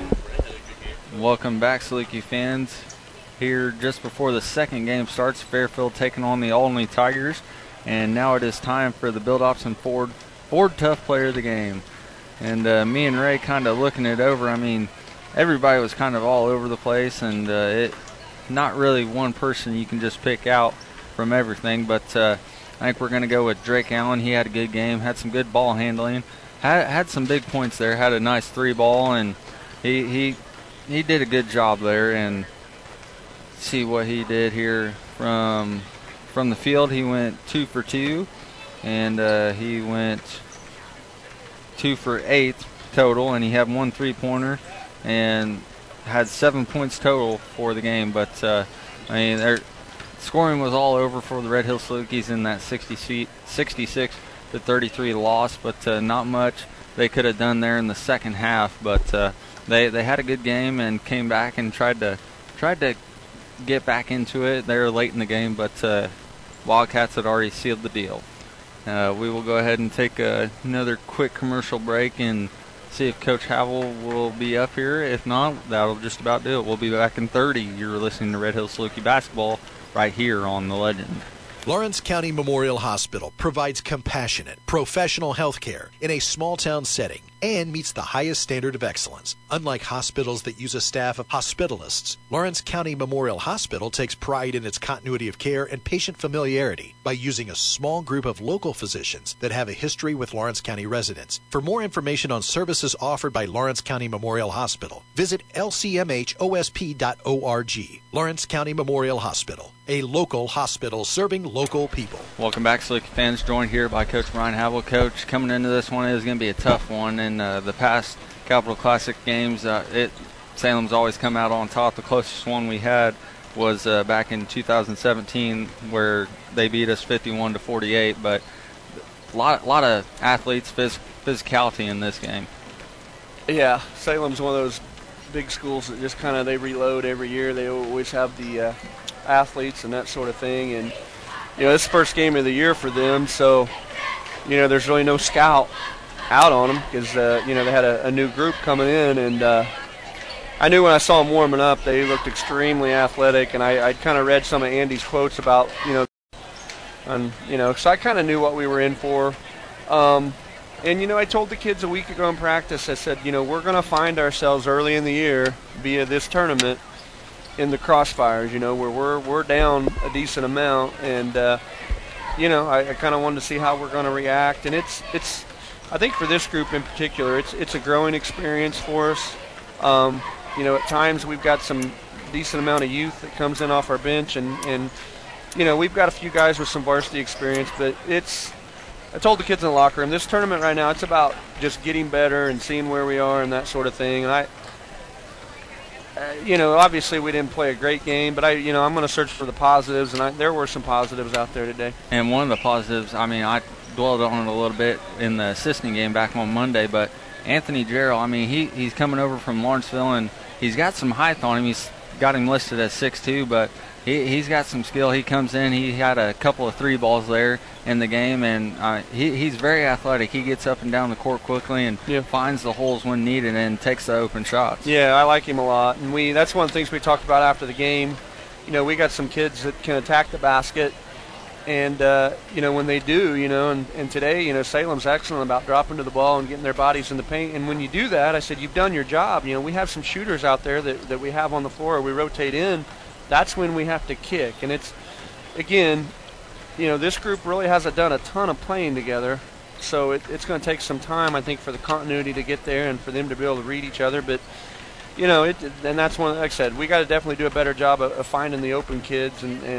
Welcome back, Saluki fans. Here just before the second game starts, Fairfield taking on the Olney Tigers. And now it is time for the Bill Dobson Ford Tough Player of the Game. And me and Ray kind of looking it over. I mean, everybody was kind of all over the place, and not really one person you can just pick out from everything. But I think we're going to go with Drake Allen. He had a good game, had some good ball handling, had some big points there, had a nice 3-ball, and he did a good job there. And see what he did here from the field. He went 2 for 2, and he went 2 for 8 total, and he had 1 3-pointer and had 7 points total for the game. But I mean, their scoring was all over for the Red Hill Salukis in that 66-33 loss, but not much they could have done there in the second half. But they had a good game and came back and tried to get back into it there late in the game, but Wildcats had already sealed the deal. We will go ahead and take another quick commercial break and see if Coach Havel will be up here. If not, that'll just about do it. We'll be back in 30. You're listening to Red Hill Saluki Basketball right here on The Legend. Lawrence County Memorial Hospital provides compassionate, professional health care in a small-town setting and meets the highest standard of excellence. Unlike hospitals that use a staff of hospitalists, Lawrence County Memorial Hospital takes pride in its continuity of care and patient familiarity by using a small group of local physicians that have a history with Lawrence County residents. For more information on services offered by Lawrence County Memorial Hospital, visit lcmhosp.org. Lawrence County Memorial Hospital, a local hospital serving local people. Welcome back, Salukee fans. Joined here by Coach Ryan Havel. Coach, coming into this one is going to be a tough one. In the past Capital Classic games, Salem's always come out on top. The closest one we had was back in 2017, where they beat us 51-48. But a lot of athletes, physicality in this game. Yeah, Salem's one of those big schools that just kind of they reload every year. They always have the athletes and that sort of thing, and it's the first game of the year for them, so there's really no scout out on them because they had a new group coming in, and I knew when I saw them warming up they looked extremely athletic, and I kind of read some of Andy's quotes about so I kind of knew what we were in for. And, I told the kids a week ago in practice, I said, we're going to find ourselves early in the year via this tournament in the crossfires, where we're down a decent amount. And, I kind of wanted to see how we're going to react. And it's I think for this group in particular, it's a growing experience for us. At times we've got some decent amount of youth that comes in off our bench. And we've got a few guys with some varsity experience, but I told the kids in the locker room, this tournament right now, it's about just getting better and seeing where we are and that sort of thing. And obviously we didn't play a great game, but I'm going to search for the positives, and there were some positives out there today. And one of the positives, I dwelled on it a little bit in the assisting game back on Monday, but Anthony Jarrell, he's coming over from Lawrenceville, and he's got some height on him. He's got him listed as 6'2", but he's got some skill. He comes in. He had a couple of 3 balls there in the game, and he's very athletic. He gets up and down the court quickly and finds the holes when needed and takes the open shots. Yeah, I like him a lot. And that's one of the things we talked about after the game. We got some kids that can attack the basket, and, when they do, and today, Salem's excellent about dropping to the ball and getting their bodies in the paint. And when you do that, I said, you've done your job. We have some shooters out there that we have on the floor. We rotate in. That's when we have to kick. And it's, again, this group really hasn't done a ton of playing together. So it's going to take some time, I think, for the continuity to get there and for them to be able to read each other. But, and that's one, like I said, we got to definitely do a better job of finding the open kids.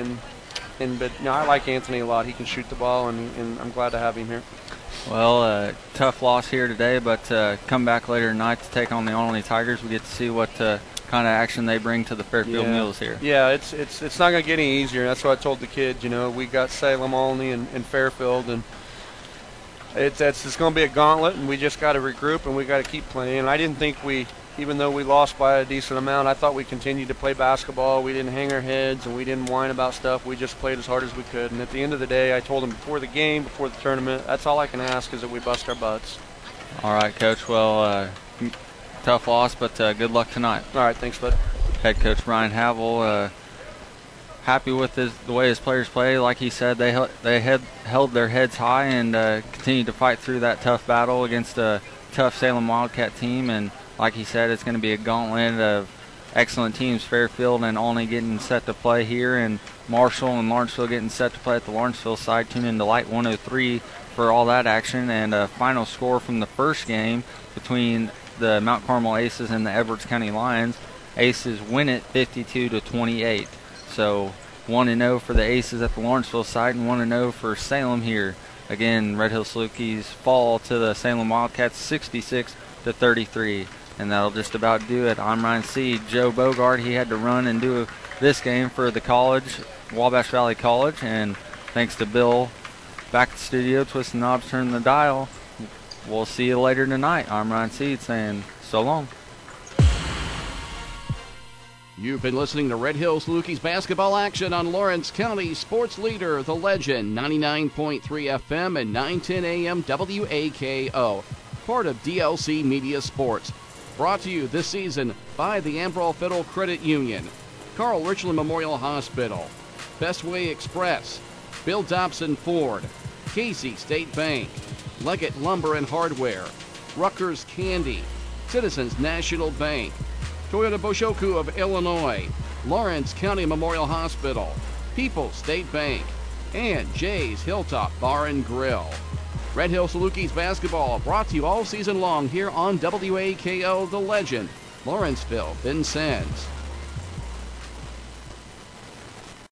But I like Anthony a lot. He can shoot the ball, and I'm glad to have him here. Well, tough loss here today, but come back later tonight to take on the Olney Tigers. We get to see what kind of action they bring to the Fairfield Mules here. Yeah, it's not going to get any easier. That's what I told the kids. We got Salem, Olney, and Fairfield, and it's going to be a gauntlet, and we just got to regroup and we got to keep playing. I didn't think even though we lost by a decent amount, I thought we continued to play basketball. We didn't hang our heads and we didn't whine about stuff. We just played as hard as we could. And at the end of the day, I told them before the game, before the tournament, that's all I can ask is that we bust our butts. All right, Coach. Well, tough loss, but good luck tonight. All right, thanks, bud. Head coach Ryan Havel, happy with the way his players play. Like he said, they held their heads high and continued to fight through that tough battle against a tough Salem Wildcat team. And like he said, it's going to be a gauntlet of excellent teams, Fairfield and Olney getting set to play here, and Marshall and Lawrenceville getting set to play at the Lawrenceville side. Tune in to Light 103 for all that action. And a final score from the first game between the Mount Carmel Aces and the Edwards County Lions. Aces win it 52-28. So 1-0 for the Aces at the Lawrenceville side and 1-0 for Salem here. Again, Red Hills Salukis fall to the Salem Wildcats 66-33. And that'll just about do it. I'm Ryan Seed. Joe Bogart, he had to run and do this game for the college, Wabash Valley College. And thanks to Bill back at the studio, twisting knobs, turning the dial. We'll see you later tonight. I'm Ryan Seed saying so long. You've been listening to Red Hills Salukis basketball action on Lawrence County Sports Leader, The Legend, 99.3 FM and 910 AM WAKO. Part of DLC Media Sports. Brought to you this season by the Ambrol Federal Credit Union, Carl Richland Memorial Hospital, Best Way Express, Bill Dobson Ford, Casey State Bank, Leggett Lumber and Hardware, Rutgers Candy, Citizens National Bank, Toyota Boshoku of Illinois, Lawrence County Memorial Hospital, People's State Bank, and Jay's Hilltop Bar and Grill. Red Hill Salukis basketball brought to you all season long here on WAKO The Legend, Lawrenceville, Vincennes.